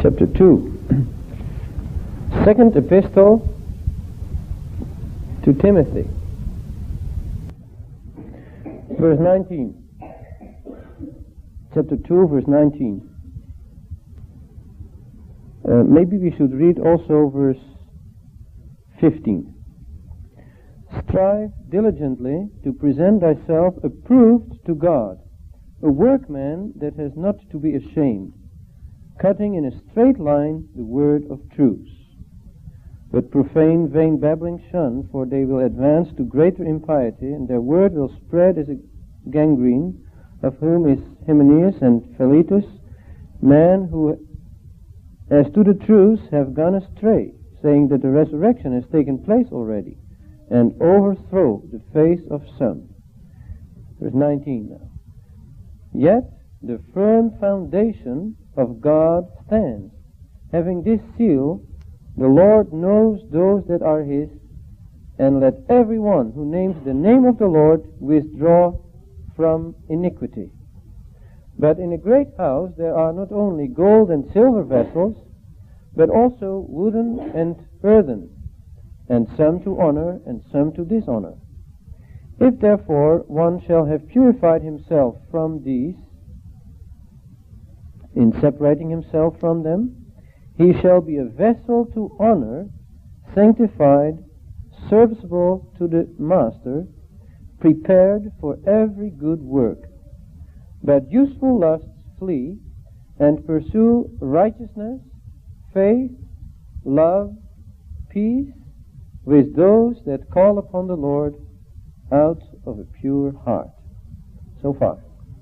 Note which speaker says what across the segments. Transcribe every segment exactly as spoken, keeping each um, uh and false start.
Speaker 1: chapter two. Second epistle to Timothy. Verse nineteen. Chapter two, verse nineteen. Uh, maybe we should read also verse fifteen. Strive diligently to present thyself approved to God, a workman that has not to be ashamed, cutting in a straight line the word of truth. But profane, vain babbling shun, for they will advance to greater impiety, and their word will spread as a gangrene, of whom is Hymenaeus and Philetus, men who, as to the truth, have gone astray, saying that the resurrection has taken place already, and overthrow the faith of some. Verse nineteen now. Yet the firm foundation of God stands, having this seal, the Lord knows those that are his, and let everyone who names the name of the Lord withdraw from iniquity. But in a great house there are not only gold and silver vessels, but also wooden and earthen, and some to honor and some to dishonor. If therefore one shall have purified himself from these, in separating himself from them, he shall be a vessel to honor, sanctified, serviceable to the master, prepared for every good work. But useful lusts flee, and pursue righteousness, faith, love, peace, with those that call upon the Lord out of a pure heart. So far.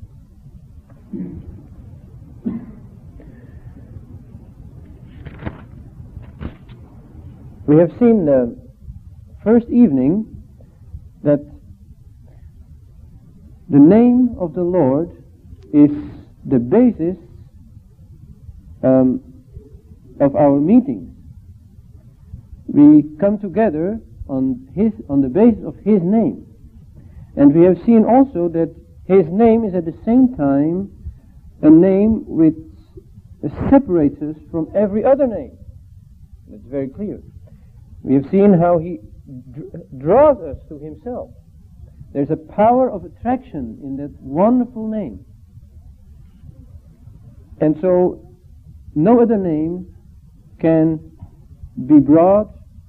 Speaker 1: We have seen the first evening that the name of the Lord is the basis um, of our meetings. We come together on his on the basis of his name. And we have seen also that his name is at the same time a name which separates us from every other name. That's very clear. We have seen how he dr- draws us to himself. There's a power of attraction in that wonderful name. And so no other name can be brought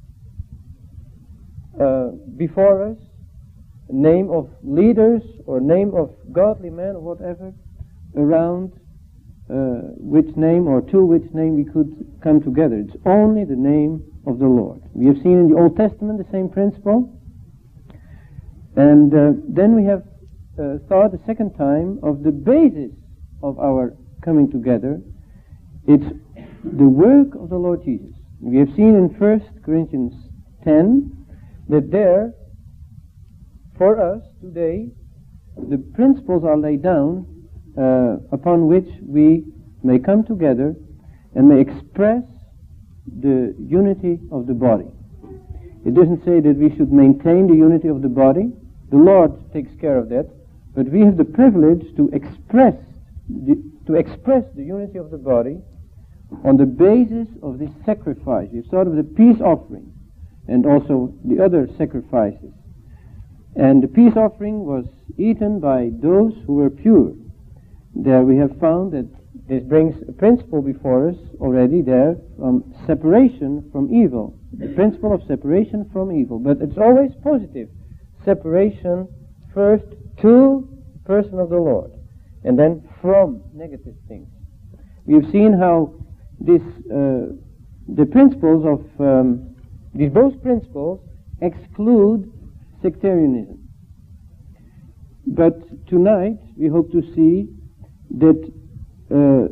Speaker 1: uh, before us, a name of leaders or name of godly men or whatever, around uh, which name or to which name we could come together. It's only the name of the Lord. We have seen in the Old Testament the same principle. And uh, then we have uh, thought a second time of the basis of our coming together. It's the work of the Lord Jesus. We have seen in First Corinthians ten that there, for us today, the principles are laid down uh, upon which we may come together and may express the unity of the body. It doesn't say that we should maintain the unity of the body. The Lord takes care of that. But we have the privilege to express the, to express the unity of the body on the basis of this sacrifice. We've thought of the peace offering and also the other sacrifices. And the peace offering was eaten by those who were pure. There we have found that this brings a principle before us already there from separation from evil. The principle of separation from evil. But it's always positive. Separation first to the person of the Lord, and then from negative things. We have seen how this, uh, the principles of, um, these both principles exclude sectarianism. But tonight we hope to see that uh,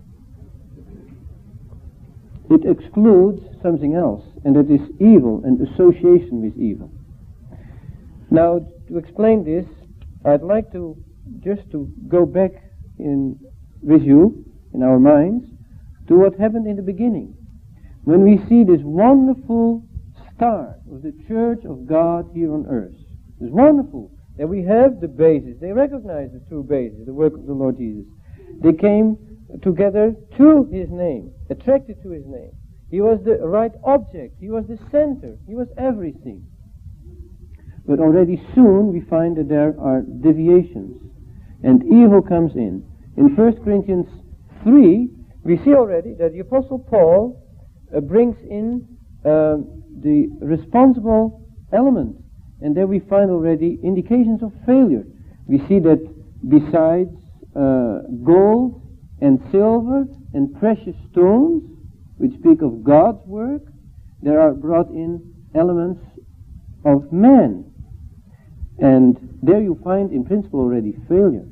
Speaker 1: it excludes something else, and that is evil and association with evil. Now, to explain this, I'd like to just to go back in with you in our minds to what happened in the beginning, when we see this wonderful start of the Church of God here on earth. It's wonderful that we have the basis. They recognize the true basis, the work of the Lord Jesus. They came together to his name, attracted to his name. He was the right object. He was the center. He was everything. But already soon we find that there are deviations, and evil comes in. In First Corinthians three, we see already that the Apostle Paul uh, brings in uh, the responsible element, and there we find already indications of failure. We see that besides uh, gold and silver and precious stones, which speak of God's work, there are brought in elements of man. And there you find in principle already failure.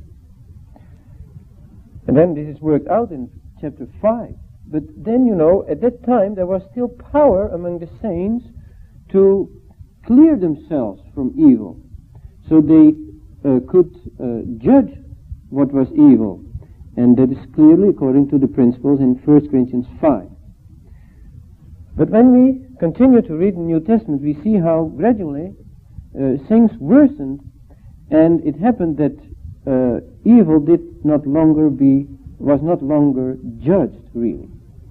Speaker 1: And then this is worked out in chapter five. But then, you know, at that time there was still power among the saints to clear themselves from evil. So they uh, could uh, judge what was evil. And that is clearly according to the principles in First Corinthians five. But when we continue to read the New Testament, we see how gradually uh, things worsened, and it happened that uh, evil did not longer be, was not longer judged, really.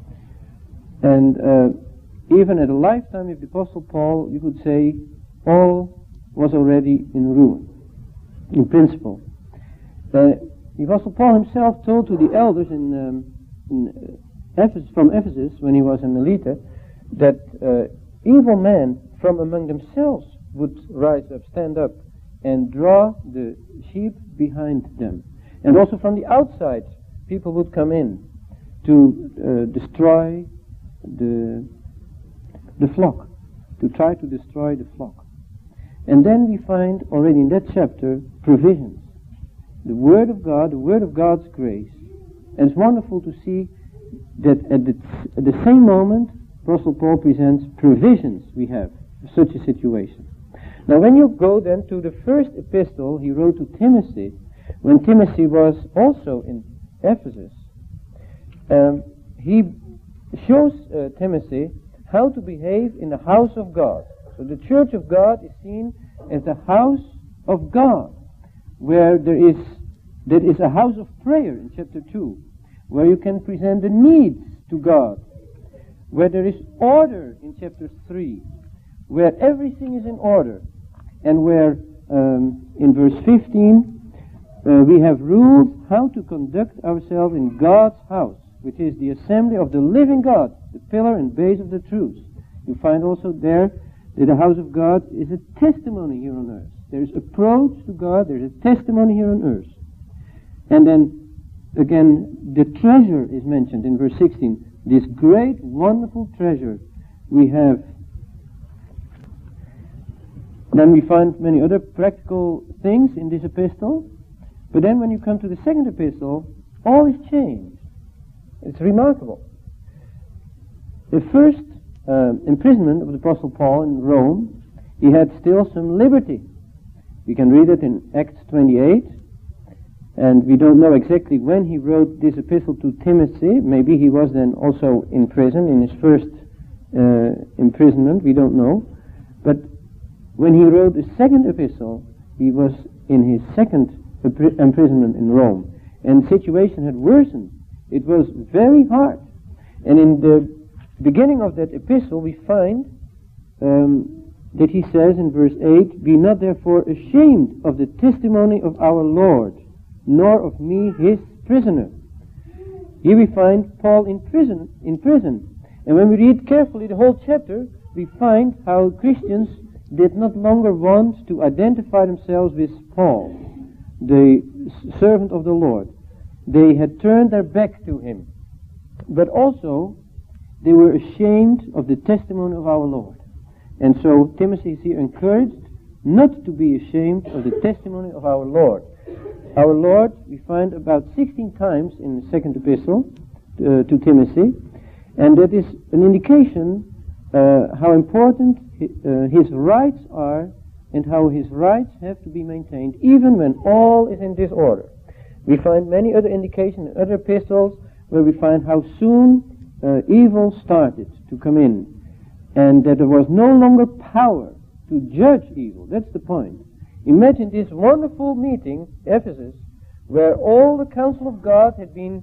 Speaker 1: And uh, even at a lifetime of the Apostle Paul, you could say all was already in ruin, in principle. Uh, the Apostle Paul himself told to the elders in, um, in uh, Ephesus, from Ephesus, when he was in Melita, that uh, evil men from among themselves would rise up, stand up, and draw the sheep behind them. And also from the outside, people would come in to uh, destroy the, the flock, to try to destroy the flock. And then we find already in that chapter provisions. The Word of God, the Word of God's grace. And it's wonderful to see that at the, at the same moment, Apostle Paul presents provisions we have for such a situation. Now when you go then to the first epistle he wrote to Timothy, when Timothy was also in Ephesus, um, he shows uh, Timothy how to behave in the house of God. So the church of God is seen as the house of God, where there is, that is a house of prayer in chapter two, where you can present the needs to God, where there is order in chapter three, where everything is in order, and where um, in verse fifteen uh, we have rules how to conduct ourselves in God's house, which is the assembly of the living God, the pillar and base of the truth. You find also there that the house of God is a testimony here on earth. There is approach to God, there is a testimony here on earth. And then again the treasure is mentioned in verse sixteen. This great, wonderful treasure we have. Then we find many other practical things in this epistle. But then when you come to the second epistle, all is changed. It's remarkable. The first uh, imprisonment of the Apostle Paul in Rome, he had still some liberty. We can read it in Acts twenty-eight. And we don't know exactly when he wrote this epistle to Timothy. Maybe he was then also in prison, in his first uh, imprisonment, we don't know. But when he wrote the second epistle, he was in his second imprisonment in Rome. And the situation had worsened. It was very hard. And in the beginning of that epistle, we find um, that he says in verse eight, "Be not therefore ashamed of the testimony of our Lord, nor of me his prisoner." Here we find Paul in prison, in prison. And when we read carefully the whole chapter, we find how Christians did not longer want to identify themselves with Paul, the servant of the Lord. They had turned their back to him. But also, they were ashamed of the testimony of our Lord. And so Timothy is here encouraged not to be ashamed of the testimony of our Lord. Our Lord, we find about sixteen times in the second epistle uh, to Timothy, and that is an indication uh, how important hi, uh, his rights are and how his rights have to be maintained even when all is in disorder. We find many other indications in other epistles where we find how soon uh, evil started to come in, and that there was no longer power to judge evil. That's the point. Imagine this wonderful meeting, Ephesus, where all the counsel of God had been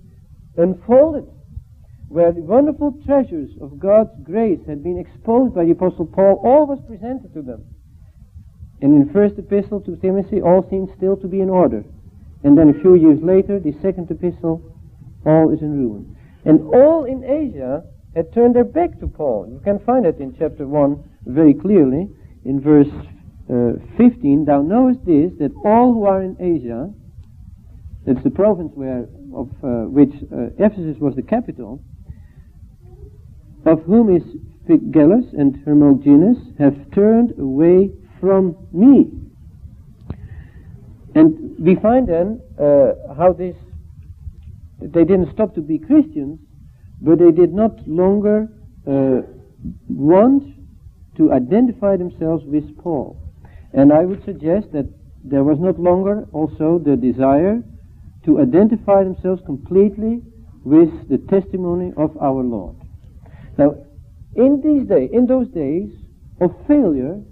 Speaker 1: unfolded, where the wonderful treasures of God's grace had been exposed by the Apostle Paul, all was presented to them. And in the first epistle to Timothy, all seemed still to be in order. And then a few years later, the second epistle, all is in ruin. And all in Asia had turned their back to Paul. You can find it in chapter one very clearly. In verse uh, fifteen, thou knowest this, that all who are in Asia, that's the province where of uh, which uh, Ephesus was the capital, of whom is Phygellus and Hermogenes, have turned away from me. And we find then uh, how this, they didn't stop to be Christians, but they did not longer uh, want to identify themselves with Paul. And I would suggest that there was not longer also the desire to identify themselves completely with the testimony of our Lord. Now, in these days, in those days of failure,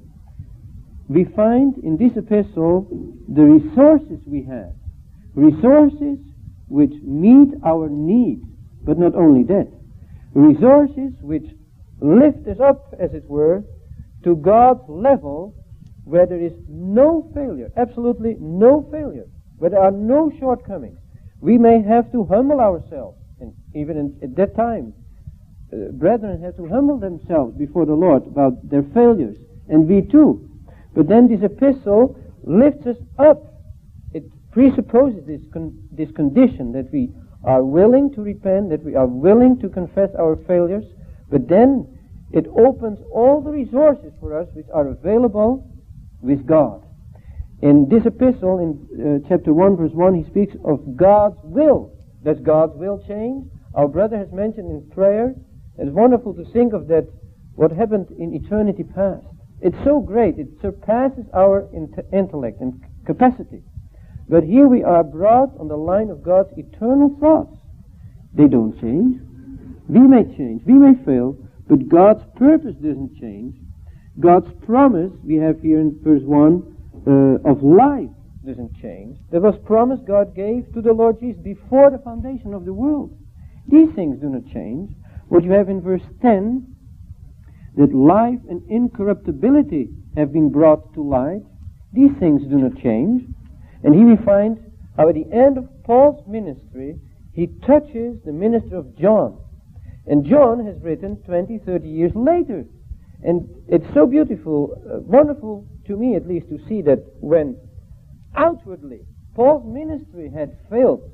Speaker 1: we find in this epistle the resources we have, resources which meet our needs, but not only that, resources which lift us up, as it were, to God's level, where there is no failure, absolutely no failure, where there are no shortcomings. We may have to humble ourselves, and even in, at that time, uh, brethren have to humble themselves before the Lord about their failures, and we too. But then this epistle lifts us up. It presupposes this con- this condition that we are willing to repent, that we are willing to confess our failures, but then it opens all the resources for us which are available with God. In this epistle, in uh, chapter one, verse one, he speaks of God's will. Does God's will change? Our brother has mentioned in prayer, it's wonderful to think of that, what happened in eternity past. It's so great, it surpasses our int- intellect and capacity. But here we are brought on the line of God's eternal thoughts. They don't change. We may change, we may fail, but God's purpose doesn't change. God's promise, we have here in verse one, uh, of life doesn't change. That was promise God gave to the Lord Jesus before the foundation of the world. These things do not change. What you have in verse ten, that life and incorruptibility have been brought to light, these things do not change. And here we find how at the end of Paul's ministry, he touches the ministry of John. And John has written twenty, thirty years later. And it's so beautiful, uh, wonderful to me at least, to see that when outwardly Paul's ministry had failed,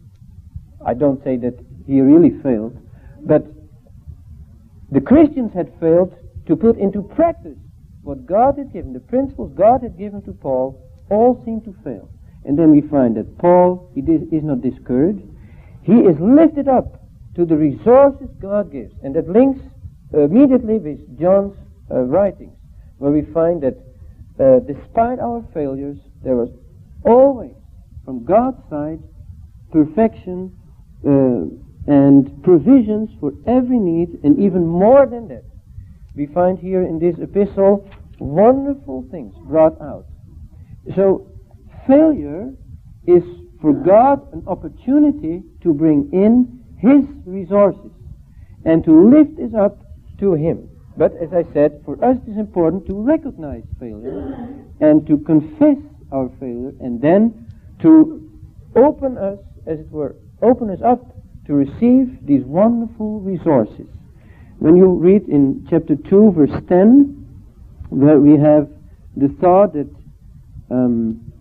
Speaker 1: I don't say that he really failed, but the Christians had failed to put into practice what God had given, the principles God had given to Paul, all seemed to fail. And then we find that Paul, he is not discouraged. He is lifted up to the resources God gives. And that links immediately with John's uh, writings, where we find that uh, despite our failures, there was always, from God's side, perfection uh, and provisions for every need, and even more than that. We find here in this epistle wonderful things brought out. So, failure is for God an opportunity to bring in His resources and to lift us up to Him. But as I said, for us it is important to recognize failure and to confess our failure, and then to open us, as it were, open us up to receive these wonderful resources. When you read in chapter two, verse ten, where we have the thought that um,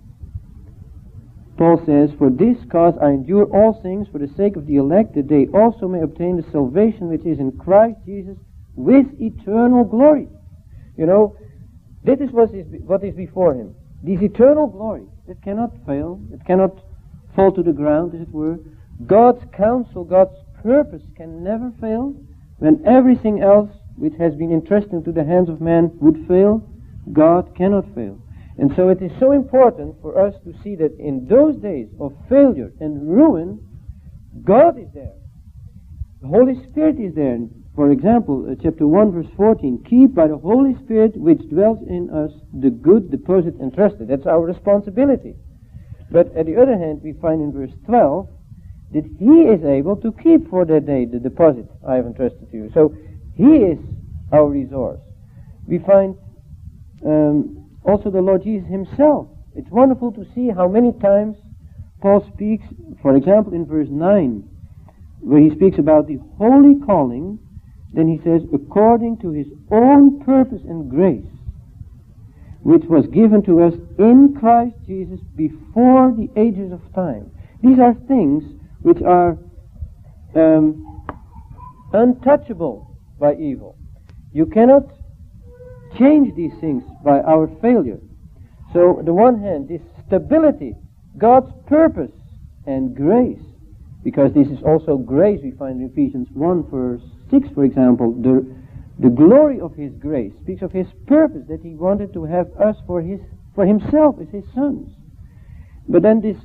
Speaker 1: Paul says, for this cause I endure all things for the sake of the elect, that they also may obtain the salvation which is in Christ Jesus with eternal glory. You know, this is what is, what is before him. This eternal glory, it cannot fail, it cannot fall to the ground, as it were. God's counsel, God's purpose can never fail. When everything else which has been entrusted into the hands of man would fail, God cannot fail. And so it is so important for us to see that in those days of failure and ruin, God is there. The Holy Spirit is there. For example, uh, chapter one, verse fourteen, keep by the Holy Spirit which dwells in us the good deposit entrusted. That's our responsibility. But at the other hand, we find in verse twelve that He is able to keep for that day the deposit I have entrusted to you. So He is our resource. We find um, also the Lord Jesus Himself. It's wonderful to see how many times Paul speaks, for example, in verse nine, where he speaks about the holy calling. Then he says, according to His own purpose and grace, which was given to us in Christ Jesus before the ages of time. These are things which are um, untouchable by evil. You cannot change these things by our failure. So, on the one hand, this stability, God's purpose and grace, because this is also grace we find in Ephesians one verse six, for example, the, the glory of His grace speaks of His purpose, that He wanted to have us for His, for Himself as His sons. But then this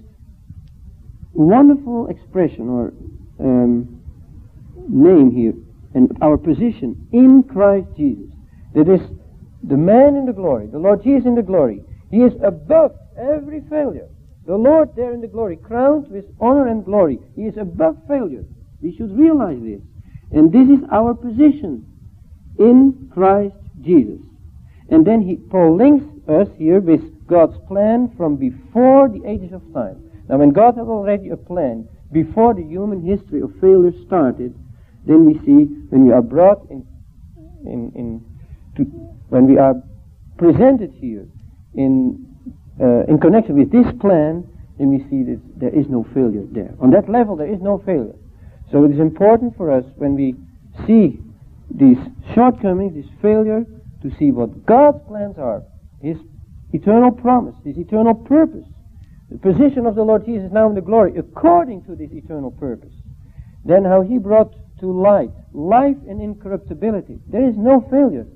Speaker 1: wonderful expression or um, name here, and our position in Christ Jesus, that is the man in the glory, the Lord Jesus in the glory. He is above every failure. The Lord there in the glory, crowned with honor and glory. He is above failure. We should realize this. And this is our position in Christ Jesus. And then he, Paul links us here with God's plan from before the ages of time. Now when God had already a plan before the human history of failure started, then we see when we are brought in, in, in to, when we are presented here in uh, in connection with this plan, then we see that there is no failure there. On that level, there is no failure. So it is important for us when we see these shortcomings, this failure, to see what God's plans are, His eternal promise, His eternal purpose, the position of the Lord Jesus now in the glory, according to this eternal purpose. Then how He brought to light life and incorruptibility. There is no failure.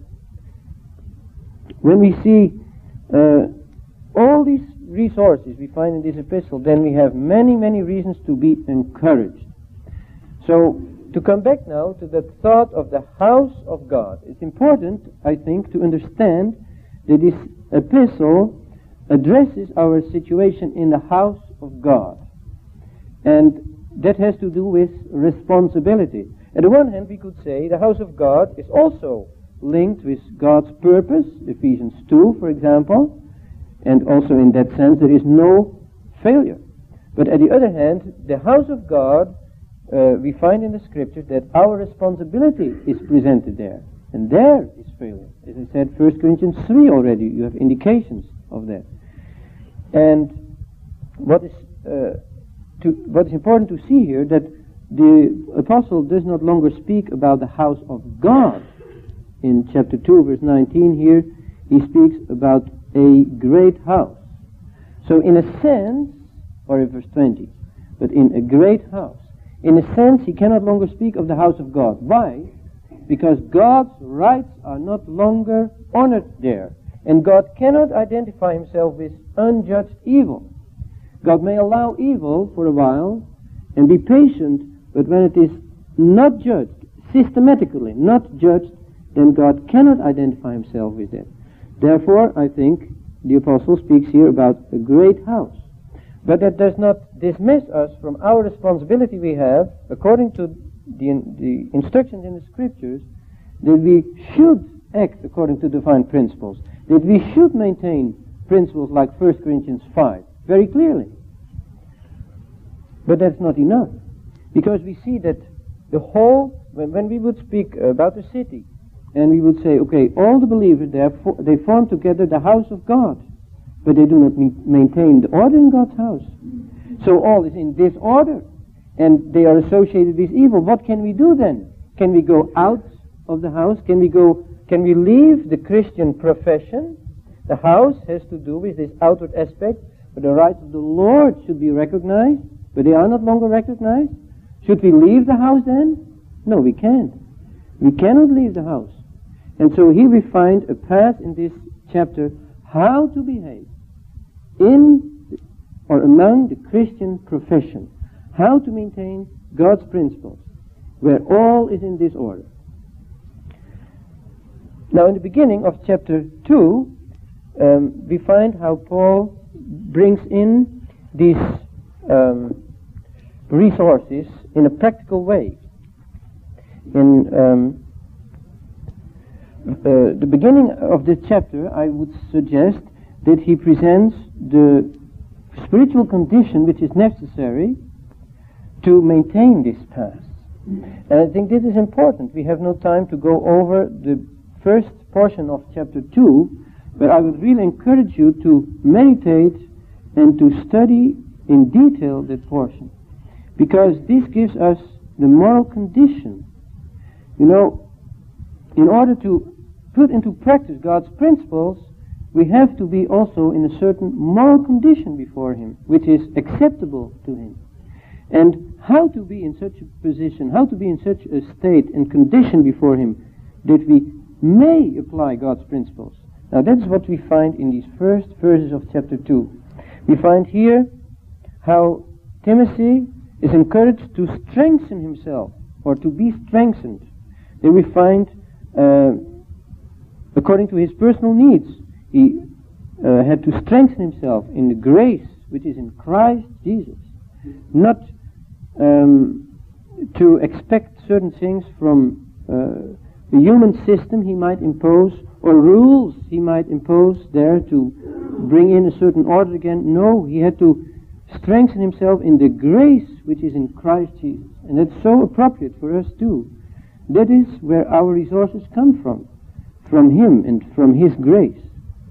Speaker 1: When we see uh, all these resources we find in this epistle, then we have many, many reasons to be encouraged. So, to come back now to the thought of the house of God, it's important, I think, to understand that this epistle addresses our situation in the house of God. And that has to do with responsibility. On the one hand, we could say the house of God is also linked with God's purpose, Ephesians two, for example, and also in that sense there is no failure. But on the other hand, the house of God, uh, we find in the Scripture that our responsibility is presented there, and there is failure. As I said, First Corinthians three already, you have indications of that. And what is uh, to, what is important to see here, that the apostle does not longer speak about the house of God. In chapter two, verse nineteen here, he speaks about a great house. So in a sense, or in verse twenty, but in a great house, in a sense he cannot longer speak of the house of God. Why? Because God's rights are not longer honored there. And God cannot identify Himself with unjudged evil. God may allow evil for a while and be patient, but when it is not judged, systematically not judged, then God cannot identify Himself with that. Therefore, I think the apostle speaks here about a great house. But that does not dismiss us from our responsibility we have, according to the, the instructions in the Scriptures, that we should act according to divine principles, that we should maintain principles like First Corinthians five, very clearly. But that's not enough, because we see that the whole, when, when we would speak about the city, and we would say, okay, all the believers there, for, they form together the house of God, but they do not me- maintain the order in God's house. So all is in disorder, and they are associated with evil. What can we do then? Can we go out of the house? Can we go? Can we leave the Christian profession? The house has to do with this outward aspect, but the rights of the Lord should be recognized, but they are not longer recognized. Should we leave the house then? No, we can't. We cannot leave the house. And so here we find a path in this chapter how to behave in or among the Christian profession, how to maintain God's principles, where all is in disorder. Now in the beginning of chapter two, um, we find how Paul brings in these um, resources in a practical way. In um, uh, the beginning of this chapter, I would suggest that he presents the spiritual condition which is necessary to maintain this path. And I think this is important. We have no time to go over the first portion of chapter two, but I would really encourage you to meditate and to study in detail that portion, because this gives us the moral condition. You know, in order to put into practice God's principles, we have to be also in a certain moral condition before Him, which is acceptable to Him. And how to be in such a position, how to be in such a state and condition before Him that we may apply God's principles. Now that's what we find in these first verses of chapter two. We find here how Timothy is encouraged to strengthen himself, or to be strengthened. Then we find, uh, according to his personal needs, he uh, had to strengthen himself in the grace which is in Christ Jesus. Not um, to expect certain things from uh, the human system he might impose, or rules he might impose there to bring in a certain order again. No, he had to strengthen himself in the grace which is in Christ Jesus. And that's so appropriate for us too. That is where our resources come from, from Him and from His grace.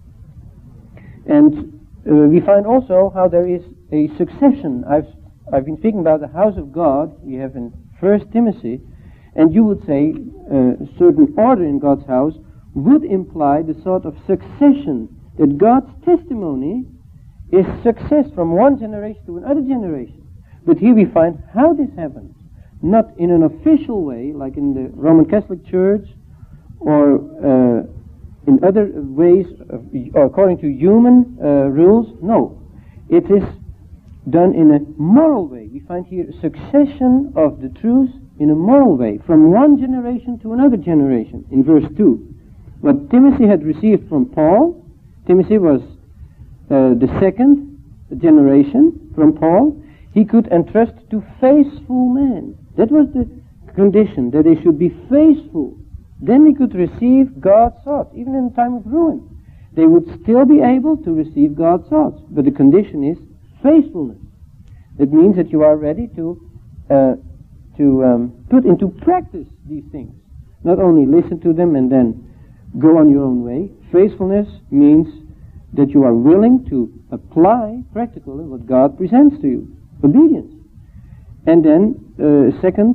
Speaker 1: And uh, we find also how there is a succession. I've I've been speaking about the house of God we have in First Timothy, and you would say uh, a certain order in God's house would imply the sort of succession, that God's testimony is success from one generation to another generation. But here we find how this happens, not in an official way like in the Roman Catholic Church, or uh, in other ways, of, or according to human uh, rules. No, it is done in a moral way. We find here a succession of the truth in a moral way, from one generation to another generation, in verse two. What Timothy had received from Paul, Timothy was uh, the second generation from Paul, he could entrust to faithful men. That was the condition, that they should be faithful. Then he could receive God's thoughts, even in a time of ruin. They would still be able to receive God's thoughts, but the condition is faithfulness. It means that you are ready to uh, to um, put into practice these things. Not only listen to them and then go on your own way. Faithfulness means that you are willing to apply practically what God presents to you. Obedience. And then, uh, second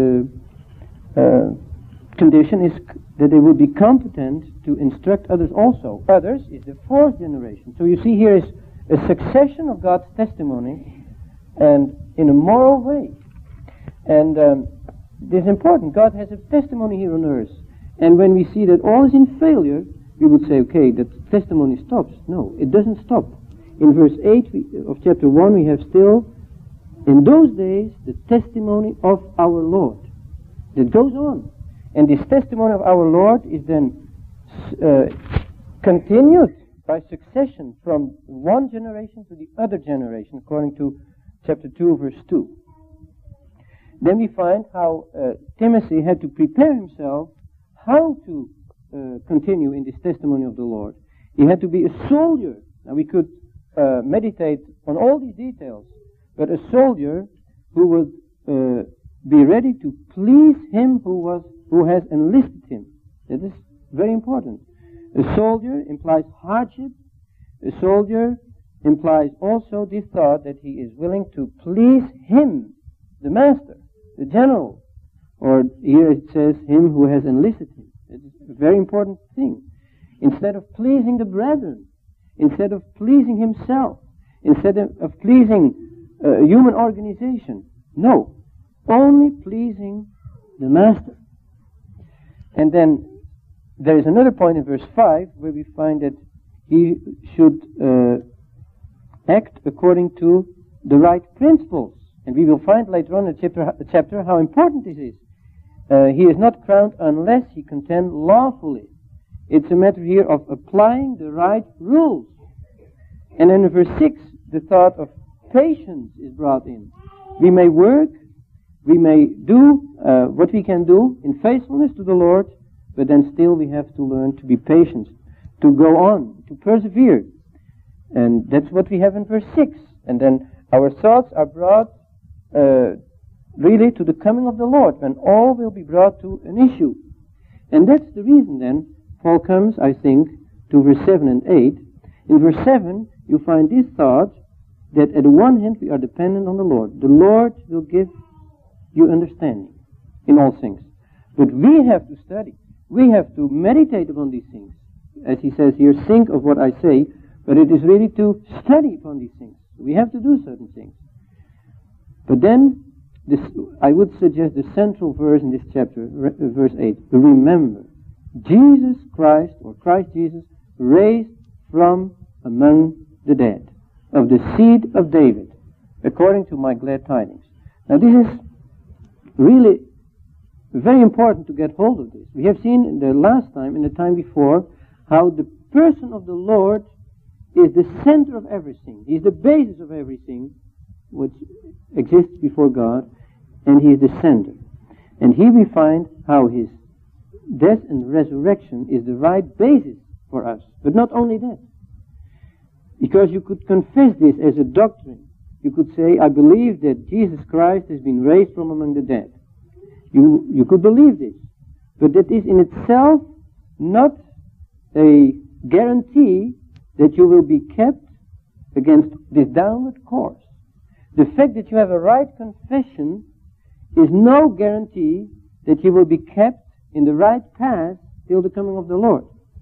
Speaker 1: uh, uh, condition is c- that they will be competent to instruct others also. Others is the fourth generation. So you see here is a succession of God's testimony, and in a moral way. And um, this is important. God has a testimony here on earth. And when we see that all is in failure, we would say, okay, that testimony stops. No, it doesn't stop. In verse eight we, of chapter one, we have still, in those days, the testimony of our Lord. That goes on. And this testimony of our Lord is then uh, continued by succession from one generation to the other generation, according to chapter two, verse two. Then we find how uh, Timothy had to prepare himself how to uh, continue in this testimony of the Lord. He had to be a soldier. Now we could uh, meditate on all these details, but a soldier who would uh, be ready to please him who was who has enlisted him. That is very important. A soldier implies hardship. A soldier implies also this thought that he is willing to please him, the master, the general, or here it says him who has enlisted him. It is a very important thing. Instead of pleasing the brethren, instead of pleasing himself, instead of, of pleasing uh, a human organization, no, only pleasing the master. And then there is another point in verse five where we find that he should uh, act according to the right principles. And we will find later on in the chapter, chapter how important this is. Uh, he is not crowned unless he contend lawfully. It's a matter here of applying the right rules. And then in verse six, the thought of patience is brought in. We may work, we may do uh, what we can do in faithfulness to the Lord, but then still we have to learn to be patient, to go on, to persevere. And that's what we have in verse six. And then our thoughts are brought uh, really to the coming of the Lord, when all will be brought to an issue. And that's the reason then Paul comes, I think, to verse seven and eight. In verse seven, you find this thought that at the one hand we are dependent on the Lord. The Lord will give you understanding in all things. But we have to study. We have to meditate upon these things. As he says here, think of what I say, but it is really to study upon these things. We have to do certain things. But then, this, I would suggest the central verse in this chapter, re, uh, verse eight. Remember, Jesus Christ, or Christ Jesus, raised from among the dead, of the seed of David, according to my glad tidings. Now this is really very important to get hold of this. We have seen in the last time, in the time before, how the person of the Lord is the center of everything. He is the basis of everything which exists before God, and he is the center. And here we find how his death and resurrection is the right basis for us. But not only that. Because you could confess this as a doctrine. You could say, I believe that Jesus Christ has been raised from among the dead. You, you could believe this. But that is in itself not a guarantee that you will be kept against this downward course. The fact that you have a right confession is no guarantee that you will be kept in the right path till the coming of the Lord.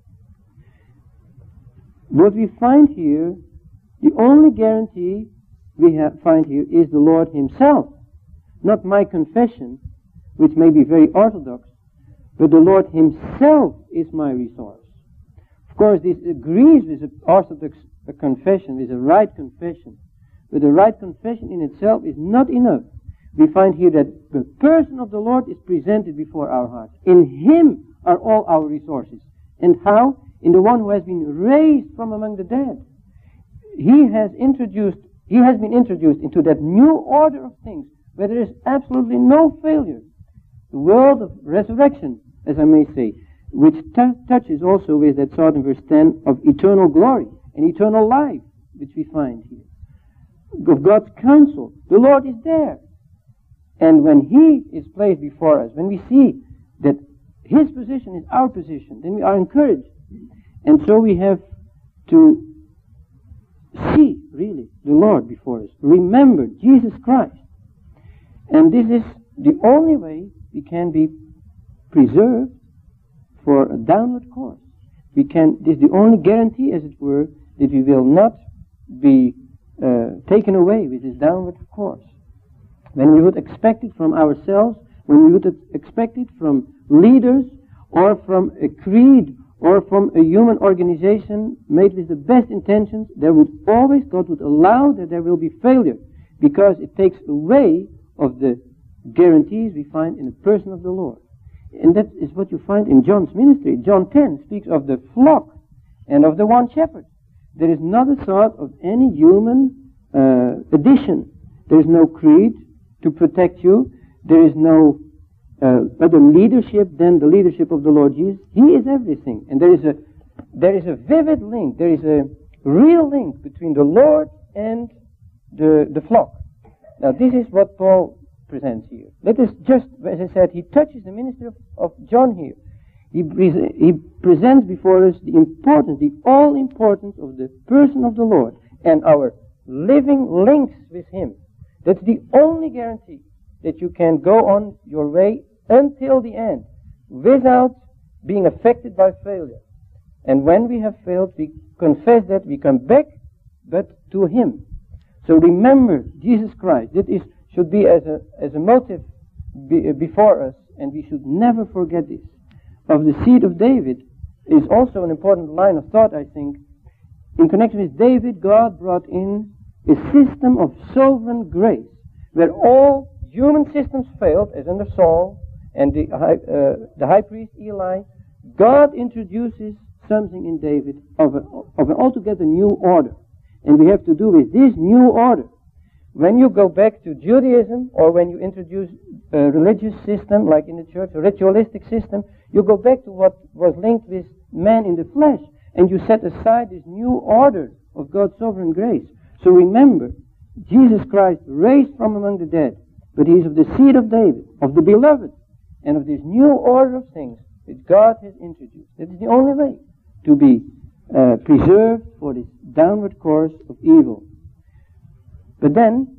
Speaker 1: What we find here, the only guarantee we have, find here is the Lord himself. Not my confession, which may be very orthodox, but the Lord himself is my resource. Of course, this agrees with the orthodox confession, with a right confession. But the right confession in itself is not enough. We find here that the person of the Lord is presented before our hearts. In him are all our resources. And how? In the one who has been raised from among the dead. He has introduced, he has been introduced into that new order of things where there is absolutely no failure. The world of resurrection, as I may say, which t- touches also with that thought in verse ten of eternal glory and eternal life, which we find here. Of God's counsel. The Lord is there. And when he is placed before us, when we see that his position is our position, then we are encouraged. And so we have to see, really, the Lord before us. Remember Jesus Christ. And this is the only way we can be preserved for a downward course. We can, this is the only guarantee, as it were, that we will not be uh, taken away with this downward course. When we would expect it from ourselves, when we would expect it from leaders, or from a creed, or from a human organization made with the best intentions, there would always, God would allow that there will be failure, because it takes away of the guarantees we find in the person of the Lord. And that is what you find in John's ministry. John ten speaks of the flock and of the one shepherd. There is not a thought of any human uh, addition. There is no creed to protect you. There is no uh, other leadership than the leadership of the Lord Jesus. He is everything. And there is a there is a vivid link. There is a real link between the Lord and the the flock. Now this is what Paul presents here. Let us just, as I said, he touches the ministry of, of John here. He, pre- he presents before us the importance, the all importance of the person of the Lord and our living links with him. That's the only guarantee that you can go on your way until the end without being affected by failure. And when we have failed, we confess that, we come back, but to him. So remember Jesus Christ. That is should be as a as a motive be, uh, before us, and we should never forget this. Of the seed of David is also an important line of thought, I think. In connection with David, God brought in a system of sovereign grace, where all human systems failed, as under Saul and the high, uh, the high priest Eli. God introduces something in David of, a, of an altogether new order. And we have to do with this new order. when you go back to Judaism, or when you introduce a religious system, like in the church, a ritualistic system, you go back to what was linked with man in the flesh, and you set aside this new order of God's sovereign grace. So remember, Jesus Christ raised from among the dead, but he is of the seed of David, of the beloved, and of this new order of things which God has introduced. That is the only way to be uh, preserved for this downward course of evil. But then,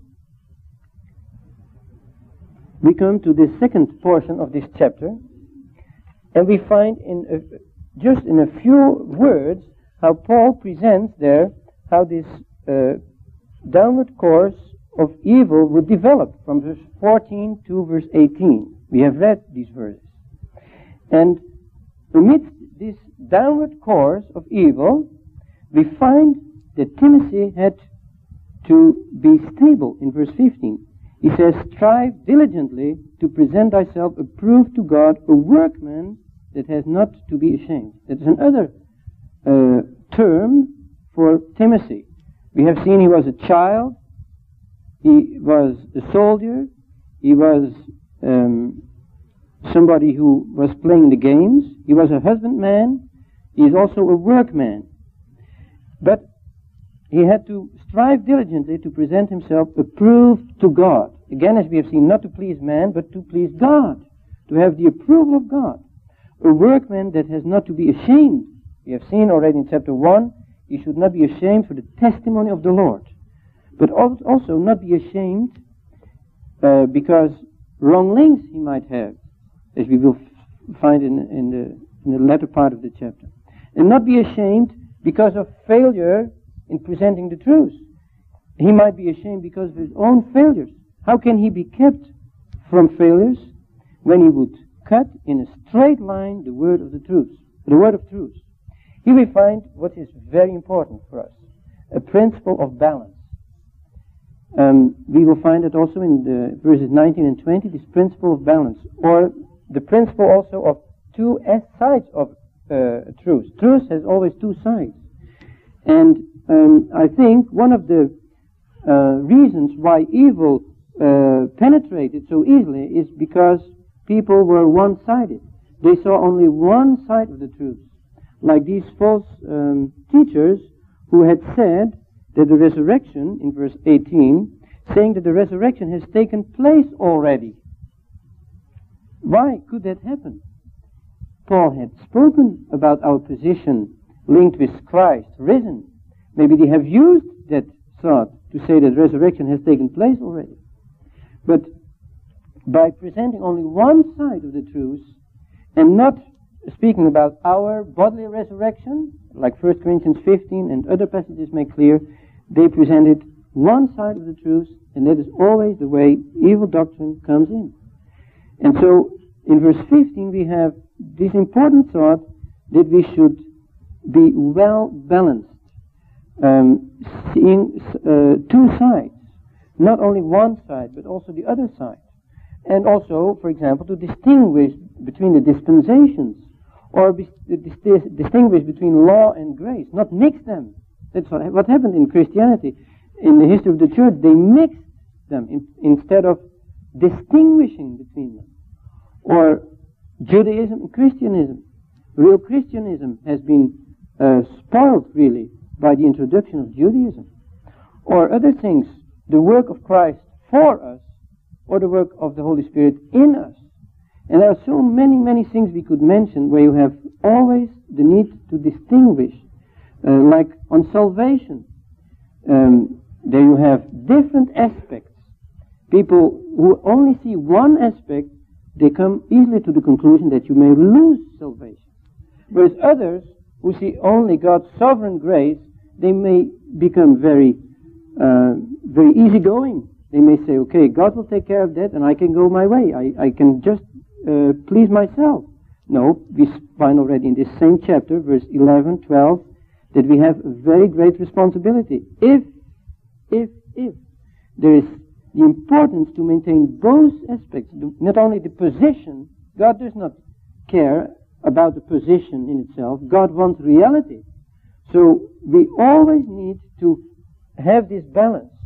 Speaker 1: we come to the second portion of this chapter, and we find in a, just in a few words how Paul presents there how this uh, downward course of evil would develop from verse fourteen to verse eighteen. We have read these verses. And amidst this downward course of evil, we find that Timothy had to be stable in verse fifteen. He says, strive diligently to present thyself approved to God, a workman that has not to be ashamed. That is another uh, term for Timothy. We have seen he was a child, he was a soldier, he was um, somebody who was playing the games, he was a husbandman, he is also a workman. But he had to strive diligently to present himself approved to God. Again, as we have seen, not to please man, but to please God, to have the approval of God. A workman that has not to be ashamed. We have seen already in chapter one, he should not be ashamed for the testimony of the Lord. But also not be ashamed uh, because wrong links he might have, as we will f- find in, in, the, in the latter part of the chapter. And not be ashamed because of failure in presenting the truth. He might be ashamed because of his own failures. How can he be kept from failures when he would cut in a straight line the word of the truth, the word of truth? Here we find what is very important for us, a principle of balance. Um, we will find it also in the verses nineteen and twenty, this principle of balance, or the principle also of two sides of uh, truth. Truth has always two sides. And um, I think one of the uh, reasons why evil uh, penetrated so easily is because people were one-sided. They saw only one side of the truth. Like these false um, teachers who had said that the resurrection, in verse eighteen, saying that the resurrection has taken place already. Why could that happen? Paul had spoken about our position linked with Christ, risen. Maybe they have used that thought to say that resurrection has taken place already. But by presenting only one side of the truth, and not speaking about our bodily resurrection, like First Corinthians fifteen and other passages make clear, they presented one side of the truth, and that is always the way evil doctrine comes in. And so, in verse fifteen, we have this important thought that we should be well balanced, um, seeing uh, two sides, not only one side, but also the other side. And also, for example, to distinguish between the dispensations, or be, dis- distinguish between law and grace, not mix them. That's what, what happened in Christianity. In the history of the church, they mixed them in, instead of distinguishing between them. Or Judaism and Christianism. Real Christianism has been uh, spoiled, really, by the introduction of Judaism. Or other things, the work of Christ for us, or the work of the Holy Spirit in us. And there are so many, many things we could mention where you have always the need to distinguish. Uh, like on salvation, um, there you have different aspects. People who only see one aspect, they come easily to the conclusion that you may lose salvation. Whereas others who see only God's sovereign grace, they may become very, uh, very easygoing. They may say, okay, God will take care of that and I can go my way. I, I can just uh, please myself. No, we find already in this same chapter, verse eleven, twelve, that we have a very great responsibility. If, if, if there is the importance to maintain both aspects, not only the position, God does not care about the position in itself, God wants reality. So we always need to have this balance,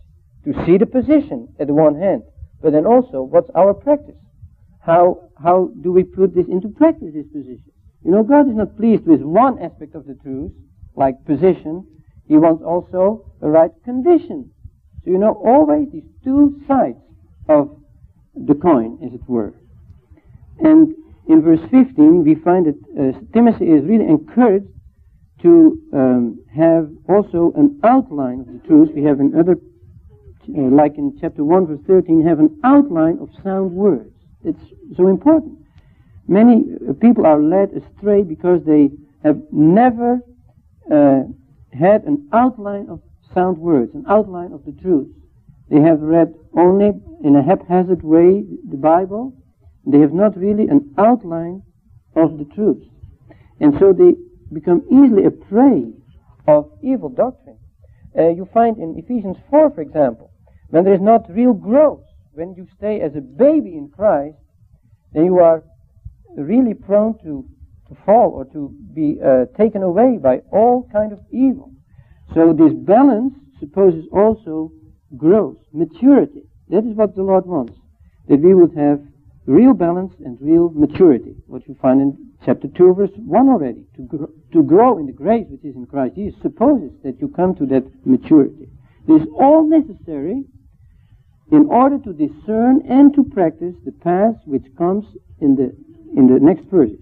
Speaker 1: to see the position at the one hand, but then also what's our practice? How how do we put this into practice, this position? You know, God is not pleased with one aspect of the truth, like position. He wants also a right condition. So you know, always these two sides of the coin, as it were. And in verse fifteen, we find that uh, Timothy is really encouraged to um, have also an outline of the truth. We have in other, uh, like in chapter one, verse thirteen, have an outline of sound words. It's so important. Many uh, people are led astray because they have never uh, had an outline of sound words, an outline of the truth. They have read only in a haphazard way the Bible. They have not really an outline of the truth. And so they become easily a prey of evil doctrine. Uh, you find in Ephesians four, for example, when there is not real growth, when you stay as a baby in Christ, then you are really prone to, to fall or to be uh, taken away by all kind of evil. So this balance supposes also growth, maturity. That is what the Lord wants, that we would have real balance and real maturity, what you find in chapter two, verse one already. To, gr- to grow in the grace which is in Christ Jesus supposes that you come to that maturity. This is all necessary in order to discern and to practice the path which comes in the in the next verses.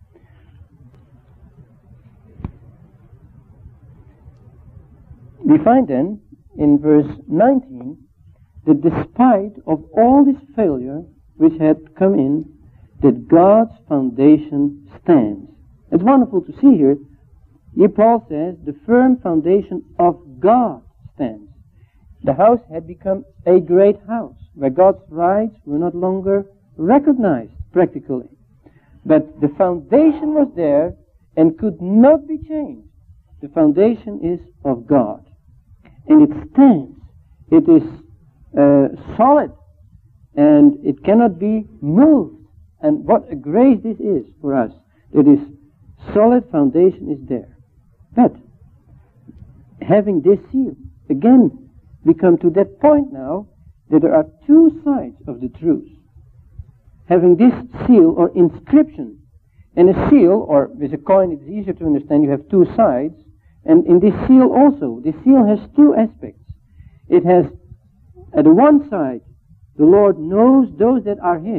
Speaker 1: We find then in verse nineteen that despite of all this failure which had come in, that God's foundation stands. It's wonderful to see here. Here Paul says, the firm foundation of God stands. The house had become a great house, where God's rights were not longer recognized practically. But the foundation was there and could not be changed. The foundation is of God. And it stands. It is uh, solid. And it cannot be moved. And what a grace this is for us. That this solid foundation is there. But, having this seal, again, we come to that point now that there are two sides of the truth. Having this seal or inscription, and a seal, or with a coin it's easier to understand, you have two sides, and in this seal also, this seal has two aspects. It has, at the one side, the Lord knows those that are His.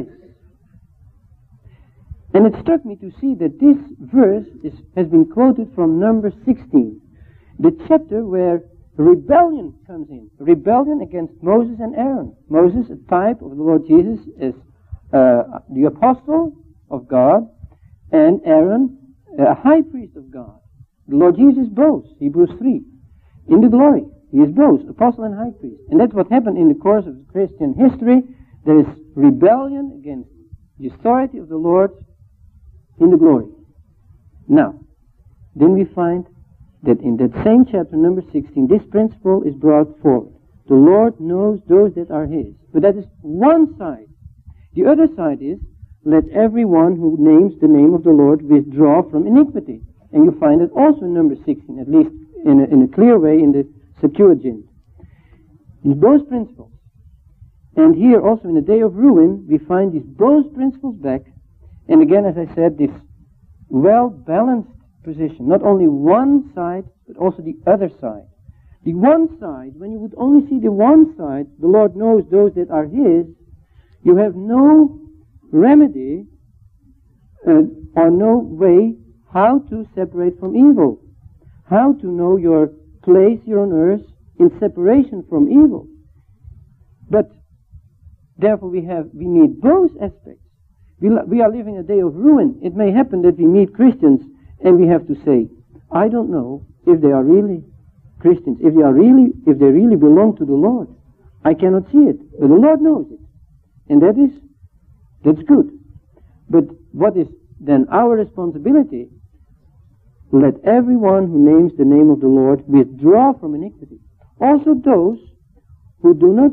Speaker 1: And it struck me to see that this verse is, has been quoted from Numbers sixteen, the chapter where rebellion comes in. Rebellion against Moses and Aaron. Moses, a type of the Lord Jesus, is uh, the apostle of God, and Aaron, a high priest of God. The Lord Jesus is both, Hebrews three, in the glory. He is both apostle and high priest. And that's what happened in the course of Christian history. There is rebellion against the authority of the Lord in the glory. Now, then we find that in that same chapter, number sixteen, this principle is brought forward. The Lord knows those that are His. But that is one side. The other side is, let everyone who names the name of the Lord withdraw from iniquity. And you find it also in number sixteen, at least in a, in a clear way in the Septuagint. These both principles. And here also in the day of ruin, we find these both principles back. And again, as I said, this well-balanced position. Not only one side, but also the other side. The one side, when you would only see the one side, the Lord knows those that are His, you have no remedy uh, or no way how to separate from evil. How to know your place here on earth in separation from evil. But therefore we have we need both aspects. We, we are living a day of ruin. It may happen that we meet Christians and we have to say, I don't know if they are really Christians, if they are really if they really belong to the Lord. I cannot see it, but the Lord knows it. And that is that's good. But what is then our responsibility? Let everyone who names the name of the Lord withdraw from iniquity. Also those who do not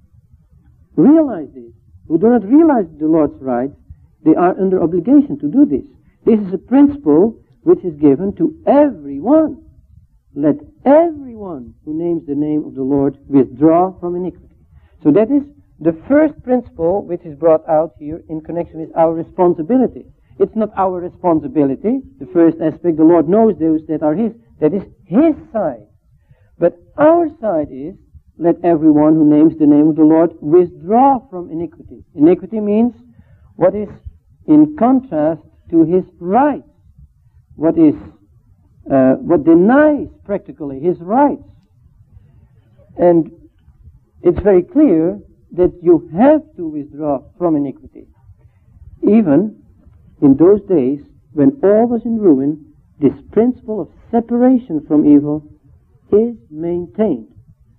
Speaker 1: realize this, who do not realize the Lord's rights, they are under obligation to do this. This is a principle which is given to everyone. let everyone who names the name of the Lord withdraw from iniquity. So that is the first principle which is brought out here in connection with our responsibility. It's not our responsibility. The first aspect, the Lord knows those that are His. That is His side. But our side is, let everyone who names the name of the Lord withdraw from iniquity. Iniquity means what is in contrast to His rights. What is, uh, what denies practically His rights. And it's very clear that you have to withdraw from iniquity. Even in those days when all was in ruin, this principle of separation from evil is maintained.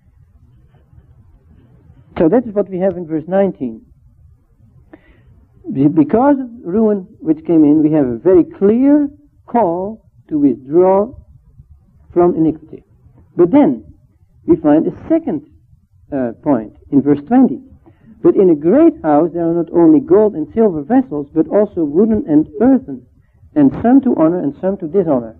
Speaker 1: So that is what we have in verse nineteen. Because of ruin which came in, we have a very clear call to withdraw from iniquity. But then we find a second uh, point in verse twenty. But in a great house there are not only gold and silver vessels, but also wooden and earthen, and some to honor and some to dishonor.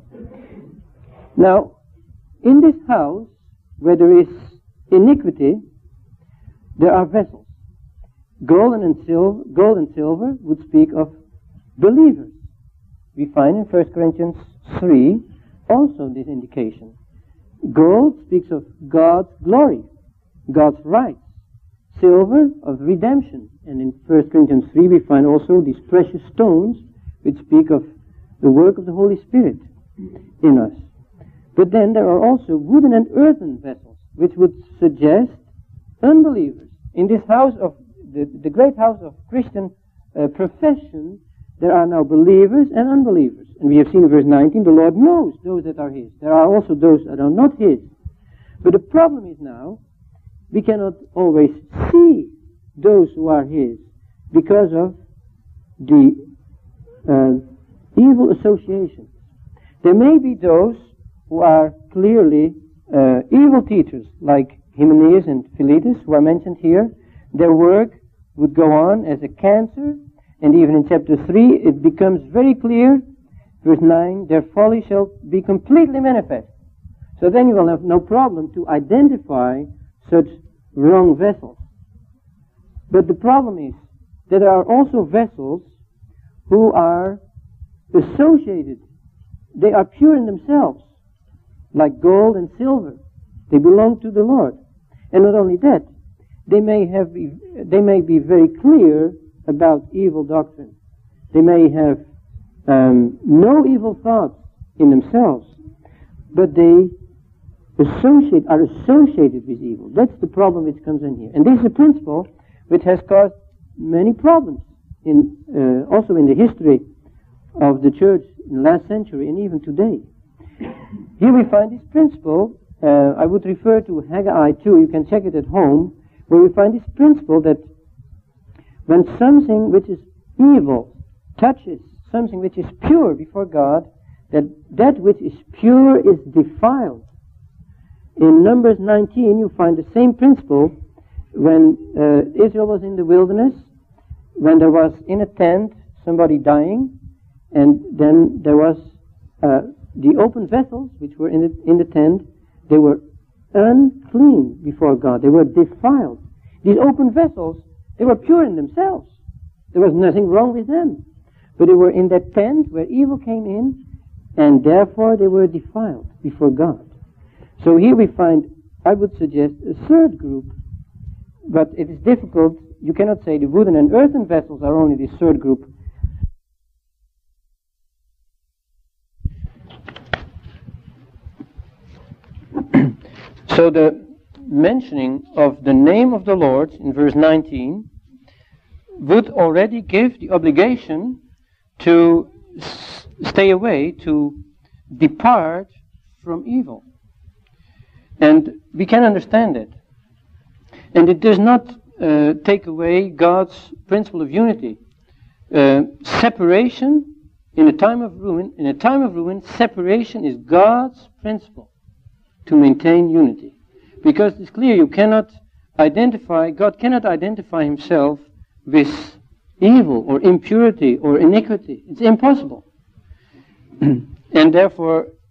Speaker 1: Now, in this house, where there is iniquity, there are vessels. Gold and silver, gold and silver would speak of believers. We find in First Corinthians three also this indication. Gold speaks of God's glory, God's rights. Silver of redemption. And in First Corinthians three we find also these precious stones which speak of the work of the Holy Spirit in us. But then there are also wooden and earthen vessels, which would suggest unbelievers. In this house of the, the great house of Christian uh, profession, there are now believers and unbelievers. And we have seen in verse nineteen, the Lord knows those that are His. There are also those that are not His. But the problem is now, we cannot always see those who are His because of the uh, evil associations. There may be those who are clearly uh, evil teachers, like Hymenaeus and Philetus, who are mentioned here. Their work would go on as a cancer, and even in chapter three it becomes very clear, verse nine, their folly shall be completely manifest. So then you will have no problem to identify such wrong vessels. But the problem is that there are also vessels who are associated. They are pure in themselves, like gold and silver. They belong to the Lord. And not only that, they may have they may be very clear about evil doctrine. They may have um, no evil thoughts in themselves, but they associate are associated with evil. That's the problem which comes in here. And this is a principle which has caused many problems in uh, also in the history of the church in the last century and even today. Here we find this principle. Uh, I would refer to Haggai two. You can check it at home, where we find this principle that when something which is evil touches something which is pure before God, that that which is pure is defiled. In Numbers nineteen, you find the same principle when uh, Israel was in the wilderness, when there was in a tent somebody dying, and then there was uh, the open vessels which were in the, in the tent. They were unclean before God. They were defiled. These open vessels, they were pure in themselves. There was nothing wrong with them. But they were in that tent where evil came in, and therefore they were defiled before God. So here we find, I would suggest, a third group, but it is difficult. You cannot say the wooden and earthen vessels are only this third group. So the mentioning of the name of the Lord in verse nineteen would already give the obligation to s- stay away, to depart from evil. And we can understand it. And it does not uh, take away God's principle of unity. Uh, separation in a time of ruin, in a time of ruin, separation is God's principle to maintain unity. Because it's clear you cannot identify, God cannot identify Himself with evil or impurity or iniquity. It's impossible. And therefore,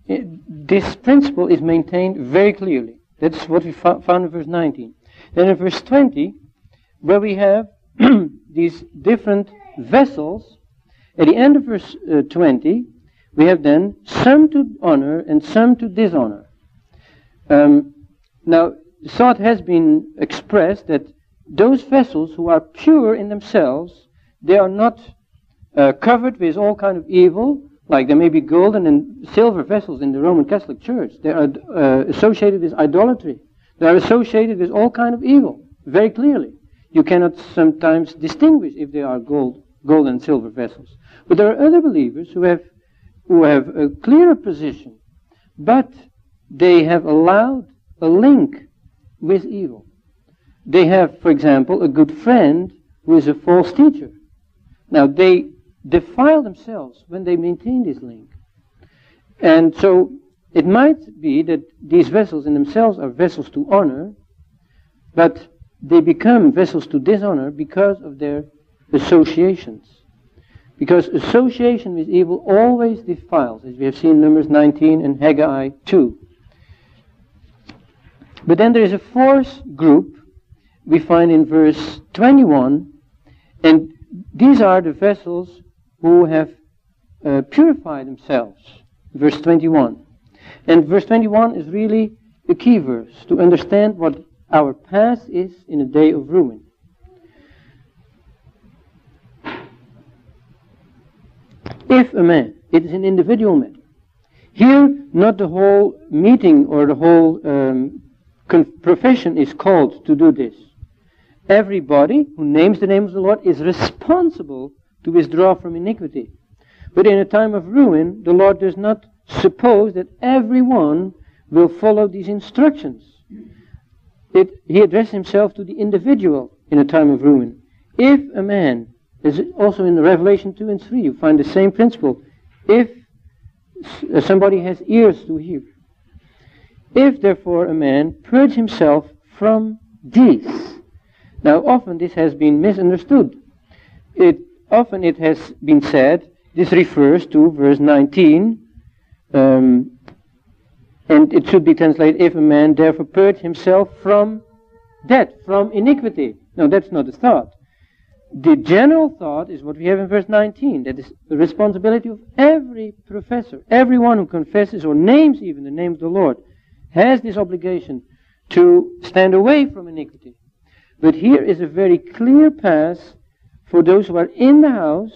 Speaker 1: it, this principle is maintained very clearly. That's what we fo- found in verse nineteen. Then in verse twenty, where we have these different vessels, at the end of verse uh, twenty, we have then some to honor and some to dishonor. Um, now, the thought has been expressed that those vessels who are pure in themselves, they are not uh, covered with all kind of evil, like there may be golden and silver vessels in the Roman Catholic Church. They are uh, associated with idolatry. They are associated with all kind of evil, very clearly. You cannot sometimes distinguish if they are gold, gold and silver vessels. But there are other believers who have who have a clearer position, but they have allowed a link with evil. They have, for example, a good friend who is a false teacher. Now, they defile themselves when they maintain this link. And so, it might be that these vessels in themselves are vessels to honor, but they become vessels to dishonor because of their associations. Because association with evil always defiles, as we have seen in Numbers nineteen and Haggai two. But then there is a fourth group we find in verse twenty-one, and these are the vessels who have uh, purified themselves. Verse twenty-one. And verse twenty-one is really a key verse to understand what our past is in a day of ruin. If a man, it is an individual matter. Here, not the whole meeting or the whole um, con- profession is called to do this. Everybody who names the name of the Lord is responsible to withdraw from iniquity. But in a time of ruin, the Lord does not suppose that everyone will follow these instructions. It, he addressed himself to the individual in a time of ruin. If a man, as also in Revelation two and three, you find the same principle. If uh, somebody has ears to hear. If therefore a man purge himself from these. Now often this has been misunderstood. It often it has been said, this refers to verse nineteen, um, and it should be translated, if a man therefore purge himself from that, from iniquity. No, that's not the thought. The general thought is what we have in verse nineteen, that is the responsibility of every professor, everyone who confesses or names even the name of the Lord, has this obligation to stand away from iniquity. But here is a very clear path for those who are in the house,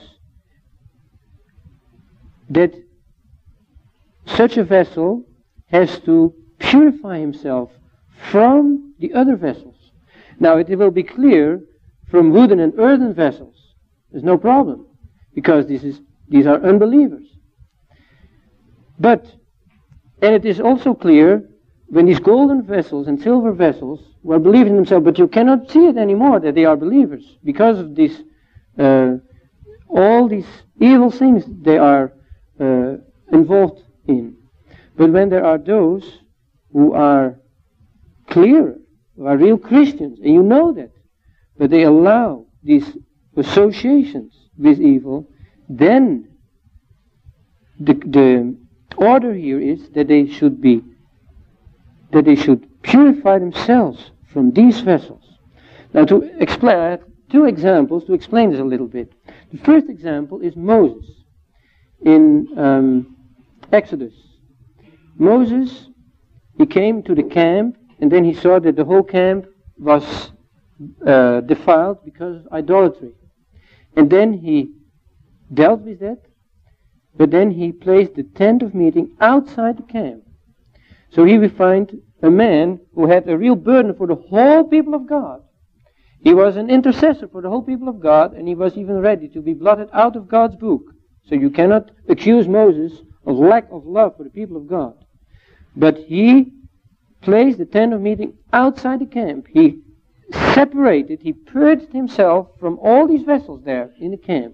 Speaker 1: that such a vessel has to purify himself from the other vessels. Now it will be clear from wooden and earthen vessels, there's no problem, because this is, these are unbelievers. But, and it is also clear, when these golden vessels and silver vessels were believing themselves, but you cannot see it anymore that they are believers, because of this, uh, all these evil things they are uh, involved in. But when there are those who are clearer, who are real Christians, and you know that, but they allow these associations with evil, then the, the order here is that they should be, that they should purify themselves from these vessels. Now to explain, I have two examples to explain this a little bit. The first example is Moses in um, Exodus. Moses, he came to the camp, and then he saw that the whole camp was uh, defiled because of idolatry. And then he dealt with that, but then he placed the tent of meeting outside the camp. So here we find a man who had a real burden for the whole people of God. He was an intercessor for the whole people of God, and he was even ready to be blotted out of God's book. So you cannot accuse Moses of lack of love for the people of God. But he placed the tent of meeting outside the camp. He separated, he purged himself from all these vessels there in the camp.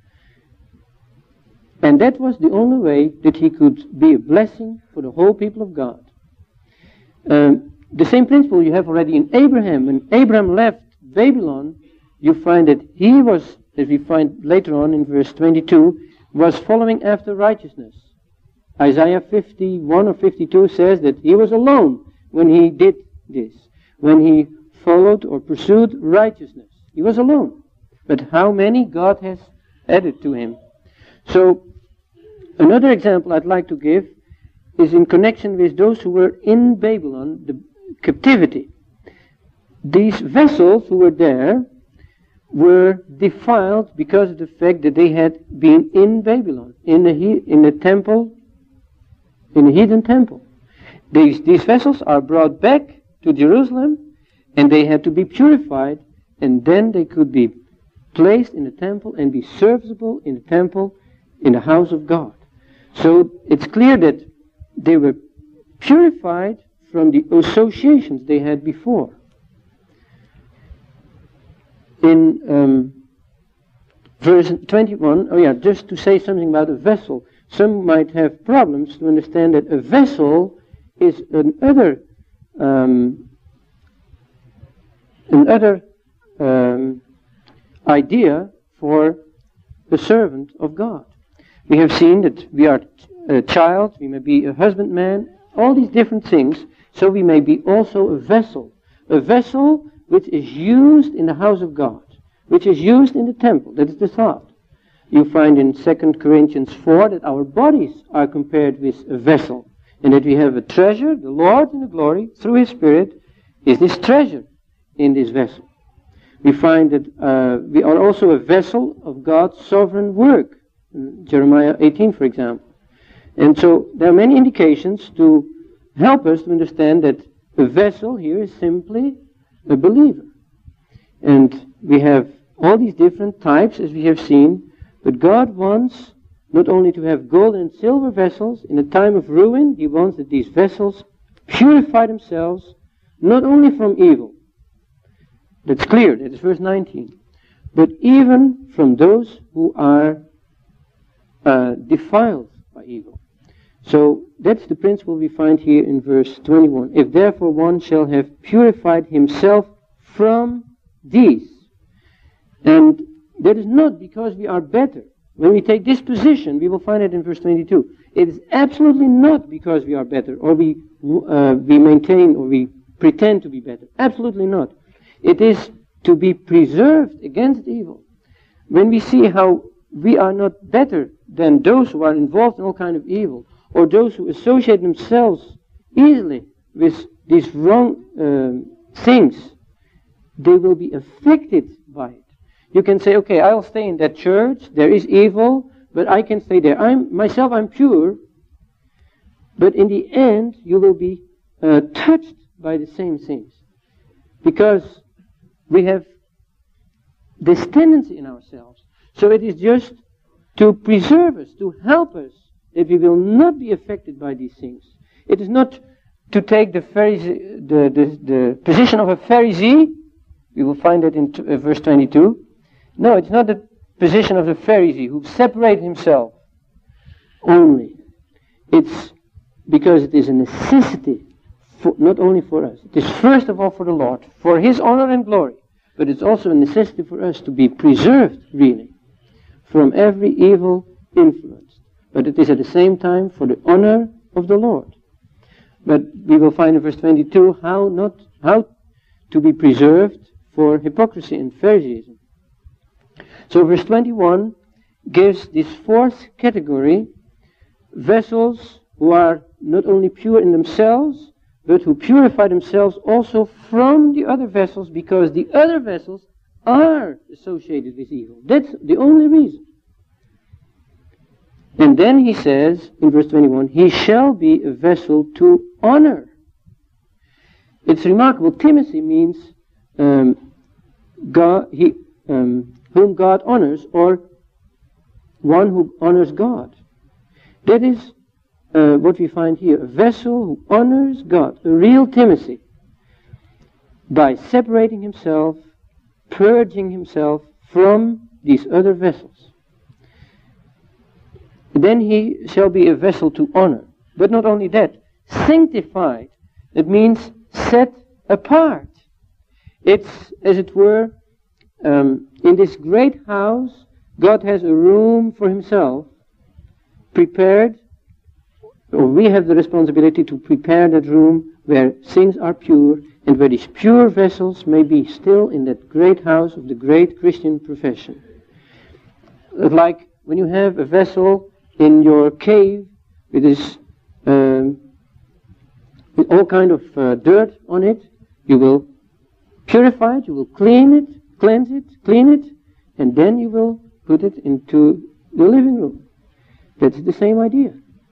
Speaker 1: And that was the only way that he could be a blessing for the whole people of God. Um, the same principle you have already in Abraham. When Abraham left Babylon, you find that he was, as we find later on in verse twenty-two, was following after righteousness.
Speaker 2: Isaiah fifty-one or fifty-two says that he was alone when he did this, when he followed or pursued righteousness. He was alone. But how many God has added to him? So, another example I'd like to give is in connection with those who were in Babylon, the captivity. These vessels who were there were defiled because of the fact that they had been in Babylon, in a, he- in a temple, in a hidden temple. These, these vessels are brought back to Jerusalem, and they had to be purified, and then they could be placed in the temple and be serviceable in the temple, in the house of God. So it's clear that they were purified from the associations they had before. In um, verse twenty-one, oh yeah, just to say something about a vessel. Some might have problems to understand that a vessel is another um, another um, idea for the servant of God. We have seen that we are a child, we may be a husbandman, all these different things, so we may be also a vessel. A vessel which is used in the house of God, which is used in the temple. That is the thought. You find in Second Corinthians four that our bodies are compared with a vessel, and that we have a treasure, the Lord in the glory, through His Spirit, is this treasure in this vessel. We find that uh, we are also a vessel of God's sovereign work. In Jeremiah eighteen, for example. And so there are many indications to help us to understand that a vessel here is simply a believer. And we have all these different types, as we have seen, but God wants not only to have gold and silver vessels in a time of ruin, He wants that these vessels purify themselves not only from evil. That's clear, that is verse nineteen. But even from those who are uh, defiled by evil. So that's the principle we find here in verse twenty-one. If therefore one shall have purified himself from these. And that is not because we are better. When we take this position, we will find it in verse twenty-two. It is absolutely not because we are better, or we uh, we maintain, or we pretend to be better. Absolutely not. It is to be preserved against evil. When we see how we are not better than those who are involved in all kind of evil, or those who associate themselves easily with these wrong uh, things, they will be affected by it. You can say, okay, I'll stay in that church, there is evil, but I can stay there. I'm myself, I'm pure, but in the end, you will be uh, touched by the same things. Because we have this tendency in ourselves. So it is just to preserve us, to help us, that we will not be affected by these things. It is not to take the, Pharisee, the, the, the position of a Pharisee. We will find that in t- uh, verse twenty-two. No, it's not the position of the Pharisee who separates himself only. It's because it is a necessity, for, not only for us. It is first of all for the Lord, for His honor and glory. But it's also a necessity for us to be preserved, really, from every evil influence. But it is at the same time for the honor of the Lord. But we will find in verse twenty-two how not how to be preserved for hypocrisy and Phariseeism. So verse twenty-one gives this fourth category, vessels who are not only pure in themselves, but who purify themselves also from the other vessels, because the other vessels are associated with evil. That's the only reason. And then he says, in verse twenty-one, he shall be a vessel to honor. It's remarkable. Timothy means um, God, he, um, whom God honors, or one who honors God. That is uh, what we find here. A vessel who honors God. A real Timothy. By separating himself, purging himself from these other vessels. Then he shall be a vessel to honor. But not only that, sanctified. It means set apart. It's, as it were, um, in this great house, God has a room for Himself, prepared or we have the responsibility to prepare that room where things are pure, and where these pure vessels may be still in that great house of the great Christian profession. Like when you have a vessel in your cave with this, um, with all kind of uh, dirt on it, you will purify it, you will clean it, cleanse it, clean it, and then you will put it into the living room. That's the same idea.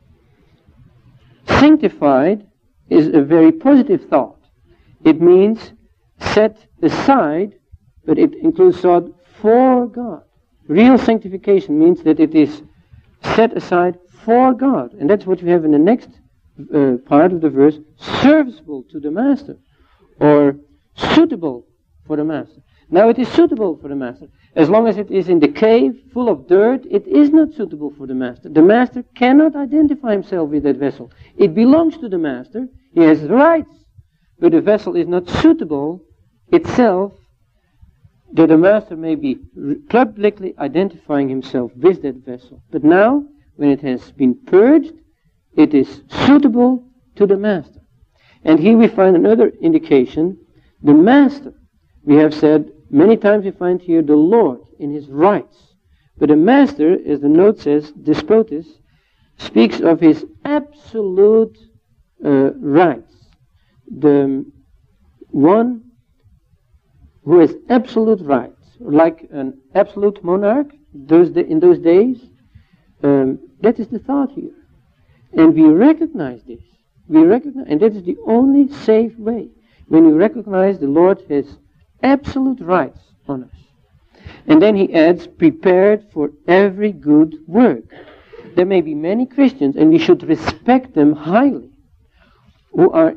Speaker 2: Sanctified is a very positive thought. It means set aside, but it includes thought for God. Real sanctification means that it is set aside for God. And that's what we have in the next uh, part of the verse, serviceable to the master, or suitable for the master. Now it is suitable for the master. As long as it is in the cave full of dirt, it is not suitable for the master. The master cannot identify himself with that vessel. It belongs to the master. He has rights. But the vessel is not suitable itself, that the master may be publicly identifying himself with that vessel. But now, when it has been purged, it is suitable to the master. And here we find another indication. The master, we have said many times, we find here the Lord in his rights. But the master, as the note says, despotis, speaks of his absolute uh, rights. The one who has absolute rights, like an absolute monarch those da- in those days, um, that is the thought here. And we recognize this. We recognize, and that is the only safe way. When you recognize the Lord has absolute rights on us. And then he adds, prepared for every good work. There may be many Christians, and we should respect them highly, who are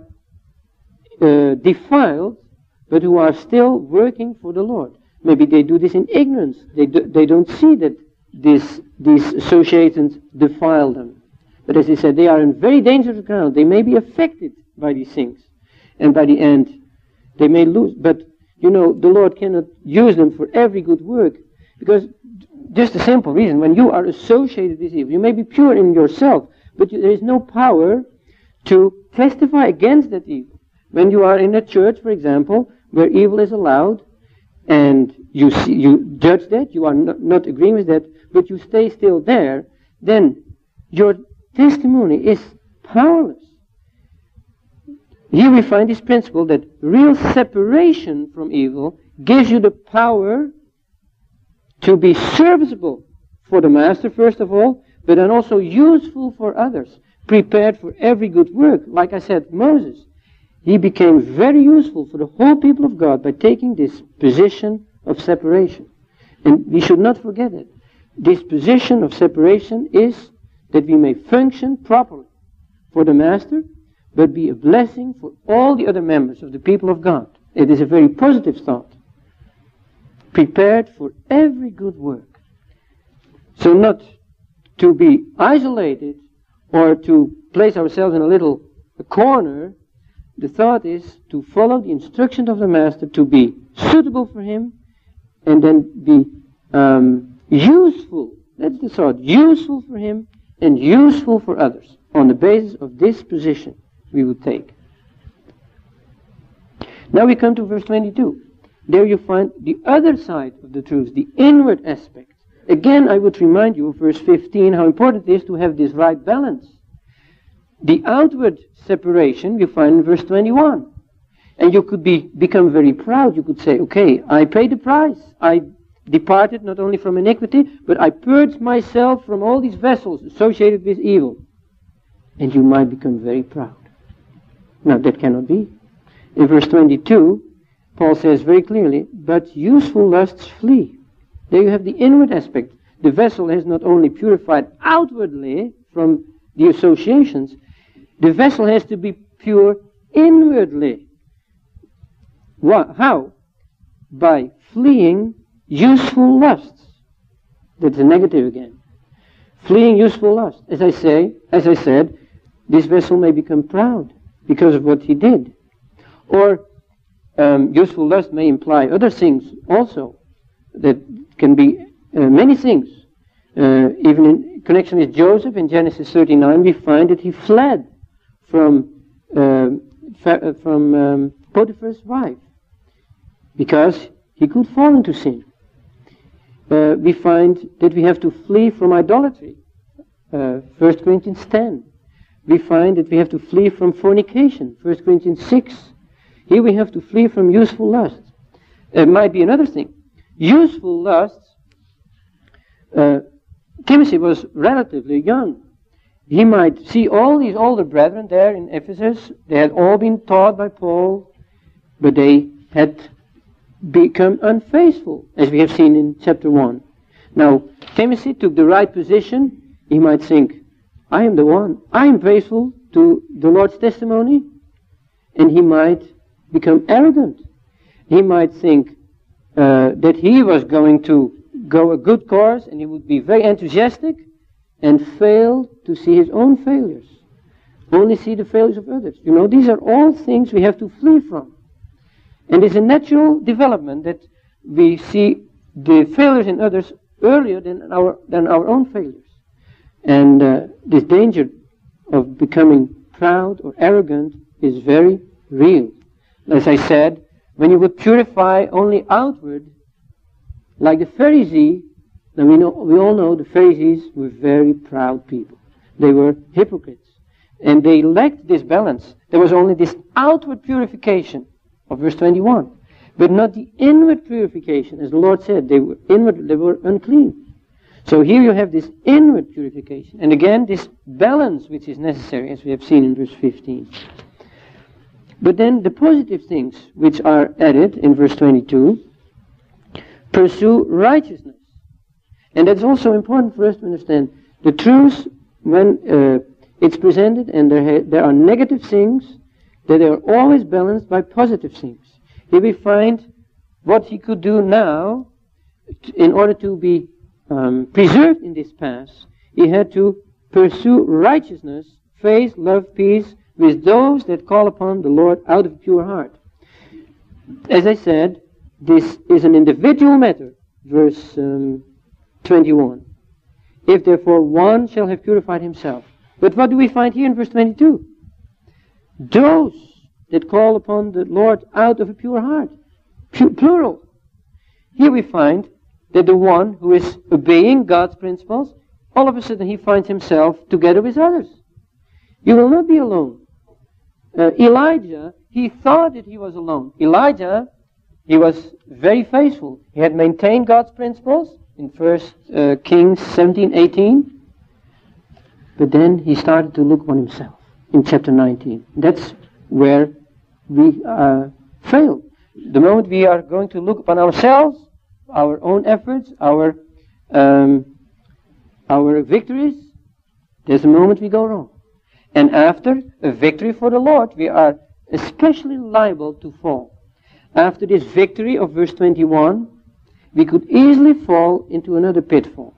Speaker 2: uh, defiled, but who are still working for the Lord. Maybe they do this in ignorance. They do, they don't see that this, these associations defile them. But as he said, they are in very dangerous ground. They may be affected by these things. And by the end, they may lose. But, you know, the Lord cannot use them for every good work. Because, just a simple reason, when you are associated with evil, you may be pure in yourself, but you, there is no power to testify against that evil. When you are in a church, for example, where evil is allowed, and you see, you judge that, you are not, not agreeing with that, but you stay still there, then your testimony is powerless. Here we find this principle that real separation from evil gives you the power to be serviceable for the master, first of all, but then also useful for others, prepared for every good work. Like I said, Moses, he became very useful for the whole people of God by taking this position of separation. And we should not forget it. This position of separation is that we may function properly for the master, but be a blessing for all the other members of the people of God. It is a very positive thought. Prepared for every good work. So not to be isolated or to place ourselves in a little a corner. The thought is to follow the instruction of the master, to be suitable for him, and then be um, useful. That's the thought. Useful for him and useful for others. On the basis of this position we would take. Now we come to verse twenty-two. There you find the other side of the truth, the inward aspect. Again, I would remind you of verse fifteen, how important it is to have this right balance. The outward separation you find in verse twenty-one. And you could be become very proud. You could say, okay, I paid the price. I departed not only from iniquity, but I purged myself from all these vessels associated with evil. And you might become very proud. Now that cannot be. In verse twenty-two, Paul says very clearly, but useful lusts flee. There you have the inward aspect. The vessel has not only purified outwardly from the associations, the vessel has to be pure inwardly. What? How? By fleeing useful lusts. That's a negative again. Fleeing useful lusts. As I say, as I said, this vessel may become proud because of what he did. Or um, useful lust may imply other things also. That can be uh, many things. Uh, even in connection with Joseph in Genesis thirty-nine, we find that he fled from uh, fa- from um, Potiphar's wife because he could fall into sin. Uh, we find that we have to flee from idolatry. Uh, First Corinthians ten. We find that we have to flee from fornication. First Corinthians six. Here we have to flee from useful lusts. It might be another thing. Useful lusts. Uh, Timothy was relatively young. He might see all these older brethren there in Ephesus. They had all been taught by Paul, but they had become unfaithful, as we have seen in chapter one. Now, Timothy took the right position. He might think, I am the one. I am faithful to the Lord's testimony. And he might become arrogant. He might think uh, that he was going to go a good course, and he would be very enthusiastic and fail to see his own failures. Only see the failures of others. You know, these are all things we have to flee from. And it's a natural development that we see the failures in others earlier than our than our own failures. And uh, this danger of becoming proud or arrogant is very real. As I said, when you would purify only outward, like the Pharisee, now we know we all know the Pharisees were very proud people. They were hypocrites, and they lacked this balance. There was only this outward purification of verse twenty-one, but not the inward purification, as the Lord said. They were inward, they were unclean. So here you have this inward purification, and again this balance which is necessary, as we have seen in verse fifteen. But then the positive things which are added in verse twenty-two, pursue righteousness. And that's also important for us to understand. The truth, when uh, it's presented and there, ha- there are negative things, that they are always balanced by positive things. Here we find what he could do now in order to be um, preserved in this past. He had to pursue righteousness, faith, love, peace with those that call upon the Lord out of a pure heart. As I said, this is an individual matter, verse um, twenty-one. If therefore one shall have purified himself. But what do we find here in verse twenty-two? Those that call upon the Lord out of a pure heart. Pu- plural. Here we find that the one who is obeying God's principles, all of a sudden he finds himself together with others. You will not be alone. Uh, Elijah, he thought that he was alone. Elijah, he was very faithful. He had maintained God's principles in First uh, Kings seventeen, eighteen. But then he started to look on himself in chapter nineteen. That's where we uh, fail. The moment we are going to look upon ourselves, our own efforts, our um, our victories, there's a moment we go wrong. And after a victory for the Lord, we are especially liable to fall. After this victory of verse twenty-one, we could easily fall into another pitfall.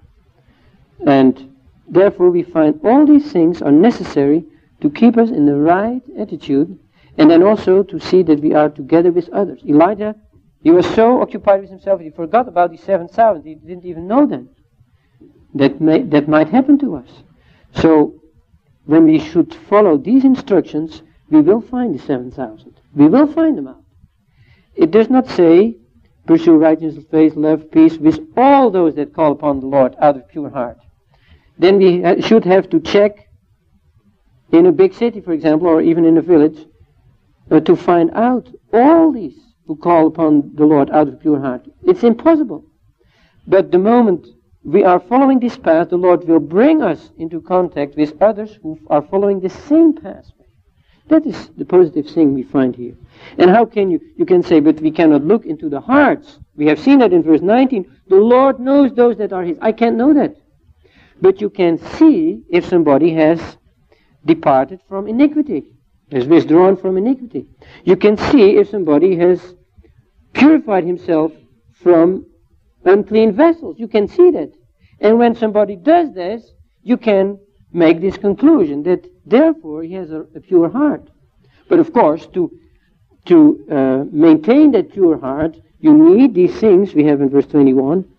Speaker 2: And therefore we find all these things are necessary to keep us in the right attitude, and then also to see that we are together with others. Elijah, he was so occupied with himself, he forgot about the seven thousand. He didn't even know them. That may, that might happen to us. So, when we should follow these instructions, we will find the seven thousand. We will find them out. It does not say, pursue righteousness, faith, love, peace, with all those that call upon the Lord out of pure heart. Then we ha- should have to check in a big city, for example, or even in a village, uh, to find out all these who call upon the Lord out of pure heart. It's impossible. But the moment we are following this path, the Lord will bring us into contact with others who are following the same pathway. That is the positive thing we find here. And how can you, you can say, but we cannot look into the hearts. We have seen that in verse nineteen. The Lord knows those that are His. I can't know that. But you can see if somebody has departed from iniquity, has withdrawn from iniquity. You can see if somebody has purified himself from unclean vessels. You can see that. And when somebody does this, you can make this conclusion that therefore he has a, a pure heart. But of course, to to uh, maintain that pure heart, you need these things we have in verse twenty-one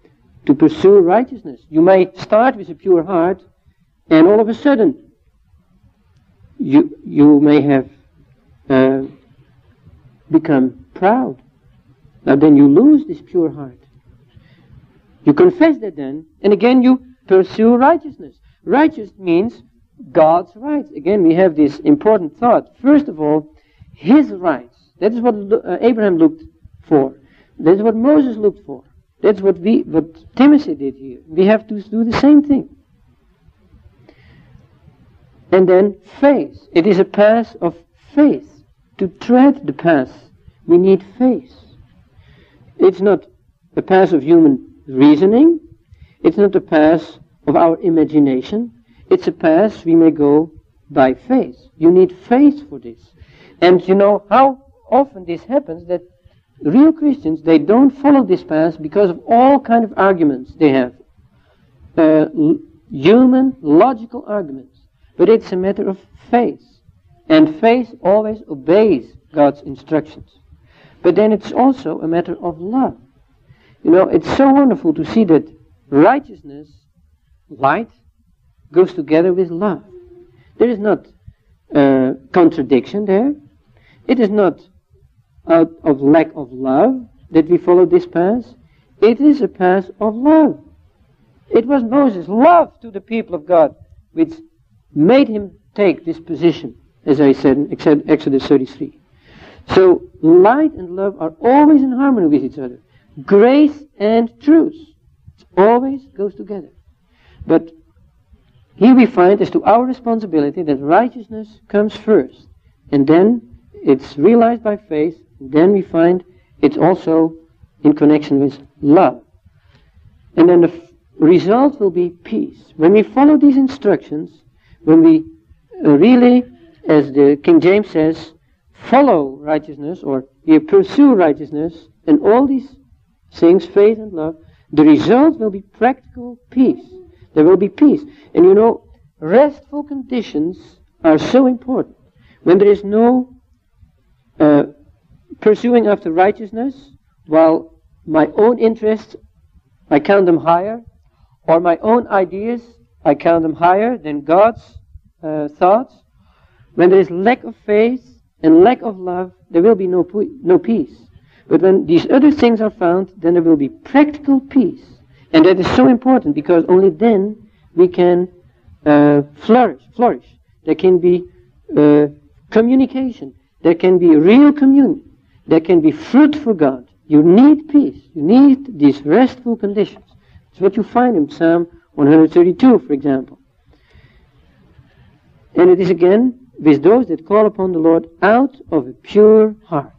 Speaker 2: to pursue righteousness. You may start with a pure heart, and all of a sudden, you you may have uh, become proud. Now then you lose this pure heart. You confess that then, and again you pursue righteousness. Righteous means God's rights. Again, we have this important thought. First of all, His rights. That is what uh, Abraham looked for. That is what Moses looked for. That's what we, what Timothy did here. We have to do the same thing. And then faith. It is a path of faith. To tread the path, we need faith. It's not a path of human reasoning. It's not a path of our imagination. It's a path we may go by faith. You need faith for this. And you know how often this happens, that real Christians, they don't follow this path because of all kind of arguments they have. Uh, l- human, logical arguments. But it's a matter of faith. And faith always obeys God's instructions. But then it's also a matter of love. You know, it's so wonderful to see that righteousness, light, goes together with love. There is not uh, contradiction there. It is not out of lack of love that we follow this path. It is a path of love. It was Moses' love to the people of God which made him take this position, as I said in Exodus thirty-three. So light and love are always in harmony with each other. Grace and truth. It always goes together. But here we find as to our responsibility that righteousness comes first. And then it's realized by faith. And then we find it's also in connection with love. And then the f- result will be peace. When we follow these instructions, when we uh, really, as the King James says, follow righteousness, or we pursue righteousness, and all these things, faith and love, the result will be practical peace. There will be peace. And you know, restful conditions are so important. When there is no uh, pursuing after righteousness, while my own interests, I count them higher, or my own ideas, I count them higher than God's uh, thoughts. When there is lack of faith and lack of love, there will be no, pu- no peace. But when these other things are found, then there will be practical peace. And that is so important, because only then we can uh, flourish, flourish. There can be uh, communication. There can be real communion. There can be fruit for God. You need peace. You need these restful conditions. It's what you find in Psalm one thirty-two, for example. And it is again with those that call upon the Lord out of a pure heart.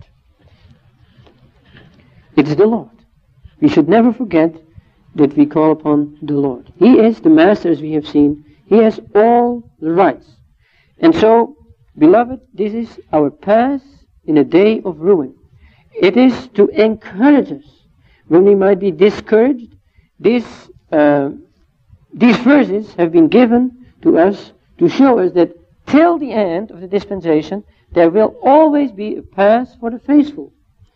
Speaker 2: It is the Lord. We should never forget that we call upon the Lord. He is the master, as we have seen. He has all the rights. And so, beloved, this is our path in a day of ruin. It is to encourage us when we might be discouraged. This, uh, these verses have been given to us to show us that till the end of the dispensation, there will always be a path for the faithful.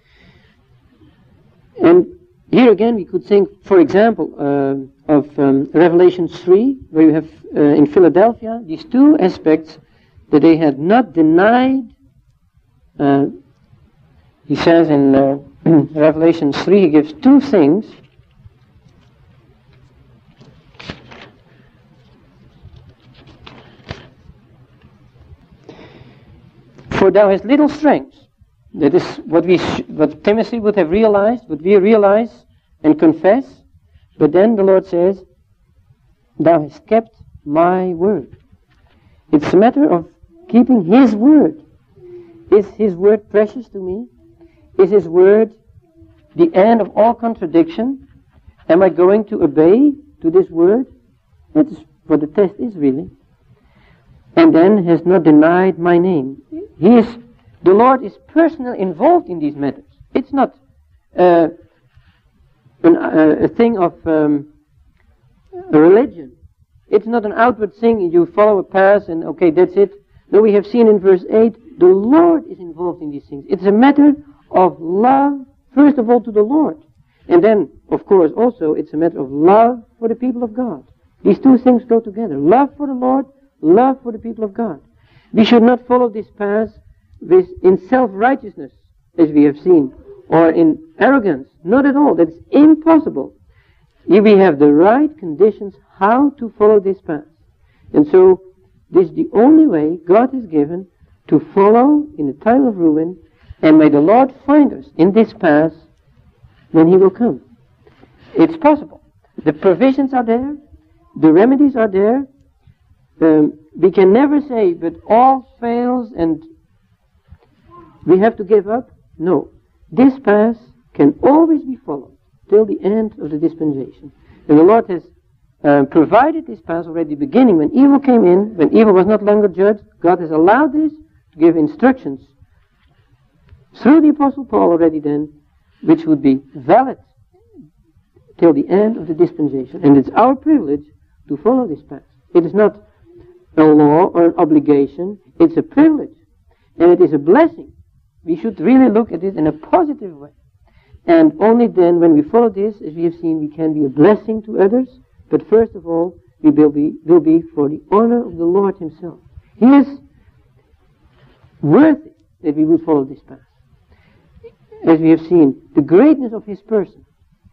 Speaker 2: And here again we could think, for example, uh, of um, Revelation three, where you have uh, in Philadelphia these two aspects, that they had not denied. Uh, he says in uh, Revelation three, he gives two things. For thou hast little strength. That is what we, sh- what Timothy would have realized, what we realize and confess. But then the Lord says, thou hast kept my word. It's a matter of keeping His word. Is His word precious to me? Is His word the end of all contradiction? Am I going to obey to this word? That is what the test is really. And then has not denied my name. He is, the Lord is personally involved in these matters. It's not uh, an, uh, a thing of um, a religion. It's not an outward thing. You follow a path and okay, that's it. No, we have seen in verse eight, the Lord is involved in these things. It's a matter of love, first of all, to the Lord. And then, of course, also it's a matter of love for the people of God. These two things go together. Love for the Lord, love for the people of God. We should not follow this path with, in self-righteousness, as we have seen, or in arrogance. Not at all. That's impossible. If we have the right conditions how to follow this path. And so, this is the only way God has given to follow in the time of ruin, and may the Lord find us in this path when He will come. It's possible. The provisions are there. The remedies are there. Um, we can never say, but all fails and we have to give up. No. This path can always be followed till the end of the dispensation. And the Lord has uh, provided this path already beginning when evil came in, when evil was not longer judged. God has allowed this to give instructions through the Apostle Paul already then, which would be valid till the end of the dispensation. And it's our privilege to follow this path. It is not a law or an obligation. It's a privilege. And it is a blessing. We should really look at it in a positive way. And only then, when we follow this, as we have seen, we can be a blessing to others. But first of all, we will be, will be for the honor of the Lord Himself. He is worthy that we would follow this path. As we have seen, the greatness of His person.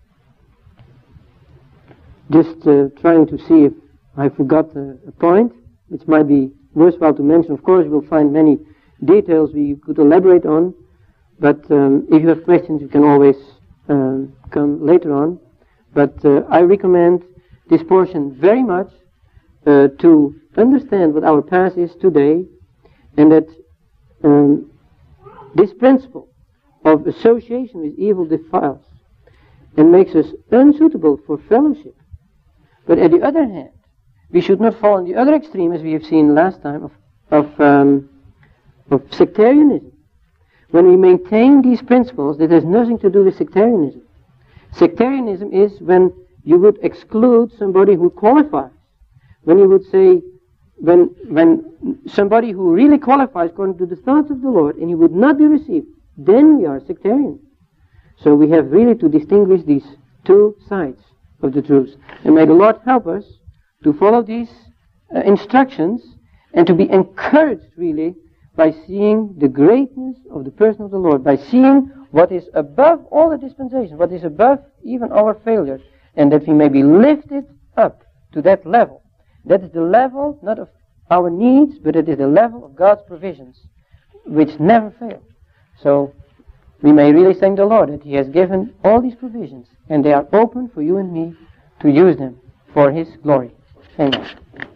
Speaker 2: Just uh, trying to see if I forgot a, a point, which might be worthwhile to mention. Of course, we'll find many details we could elaborate on, but um, if you have questions, you can always um, come later on. But uh, I recommend this portion very much uh, to understand what our path is today, and that um, this principle of association with evil defiles and makes us unsuitable for fellowship. But at the other hand, we should not fall on the other extreme, as we have seen last time, of, of, um, of sectarianism. When we maintain these principles, that has nothing to do with sectarianism. Sectarianism is when you would exclude somebody who qualifies. When you would say, when, when somebody who really qualifies according to the thoughts of the Lord, and he would not be received, then we are sectarian. So we have really to distinguish these two sides of the truth. And may the Lord help us to follow these uh, instructions and to be encouraged really by seeing the greatness of the person of the Lord, by seeing what is above all the dispensations, what is above even our failures, and that we may be lifted up to that level. That is the level not of our needs, but it is the level of God's provisions, which never fail. So we may really thank the Lord that He has given all these provisions, and they are open for you and me to use them for His glory. Amen.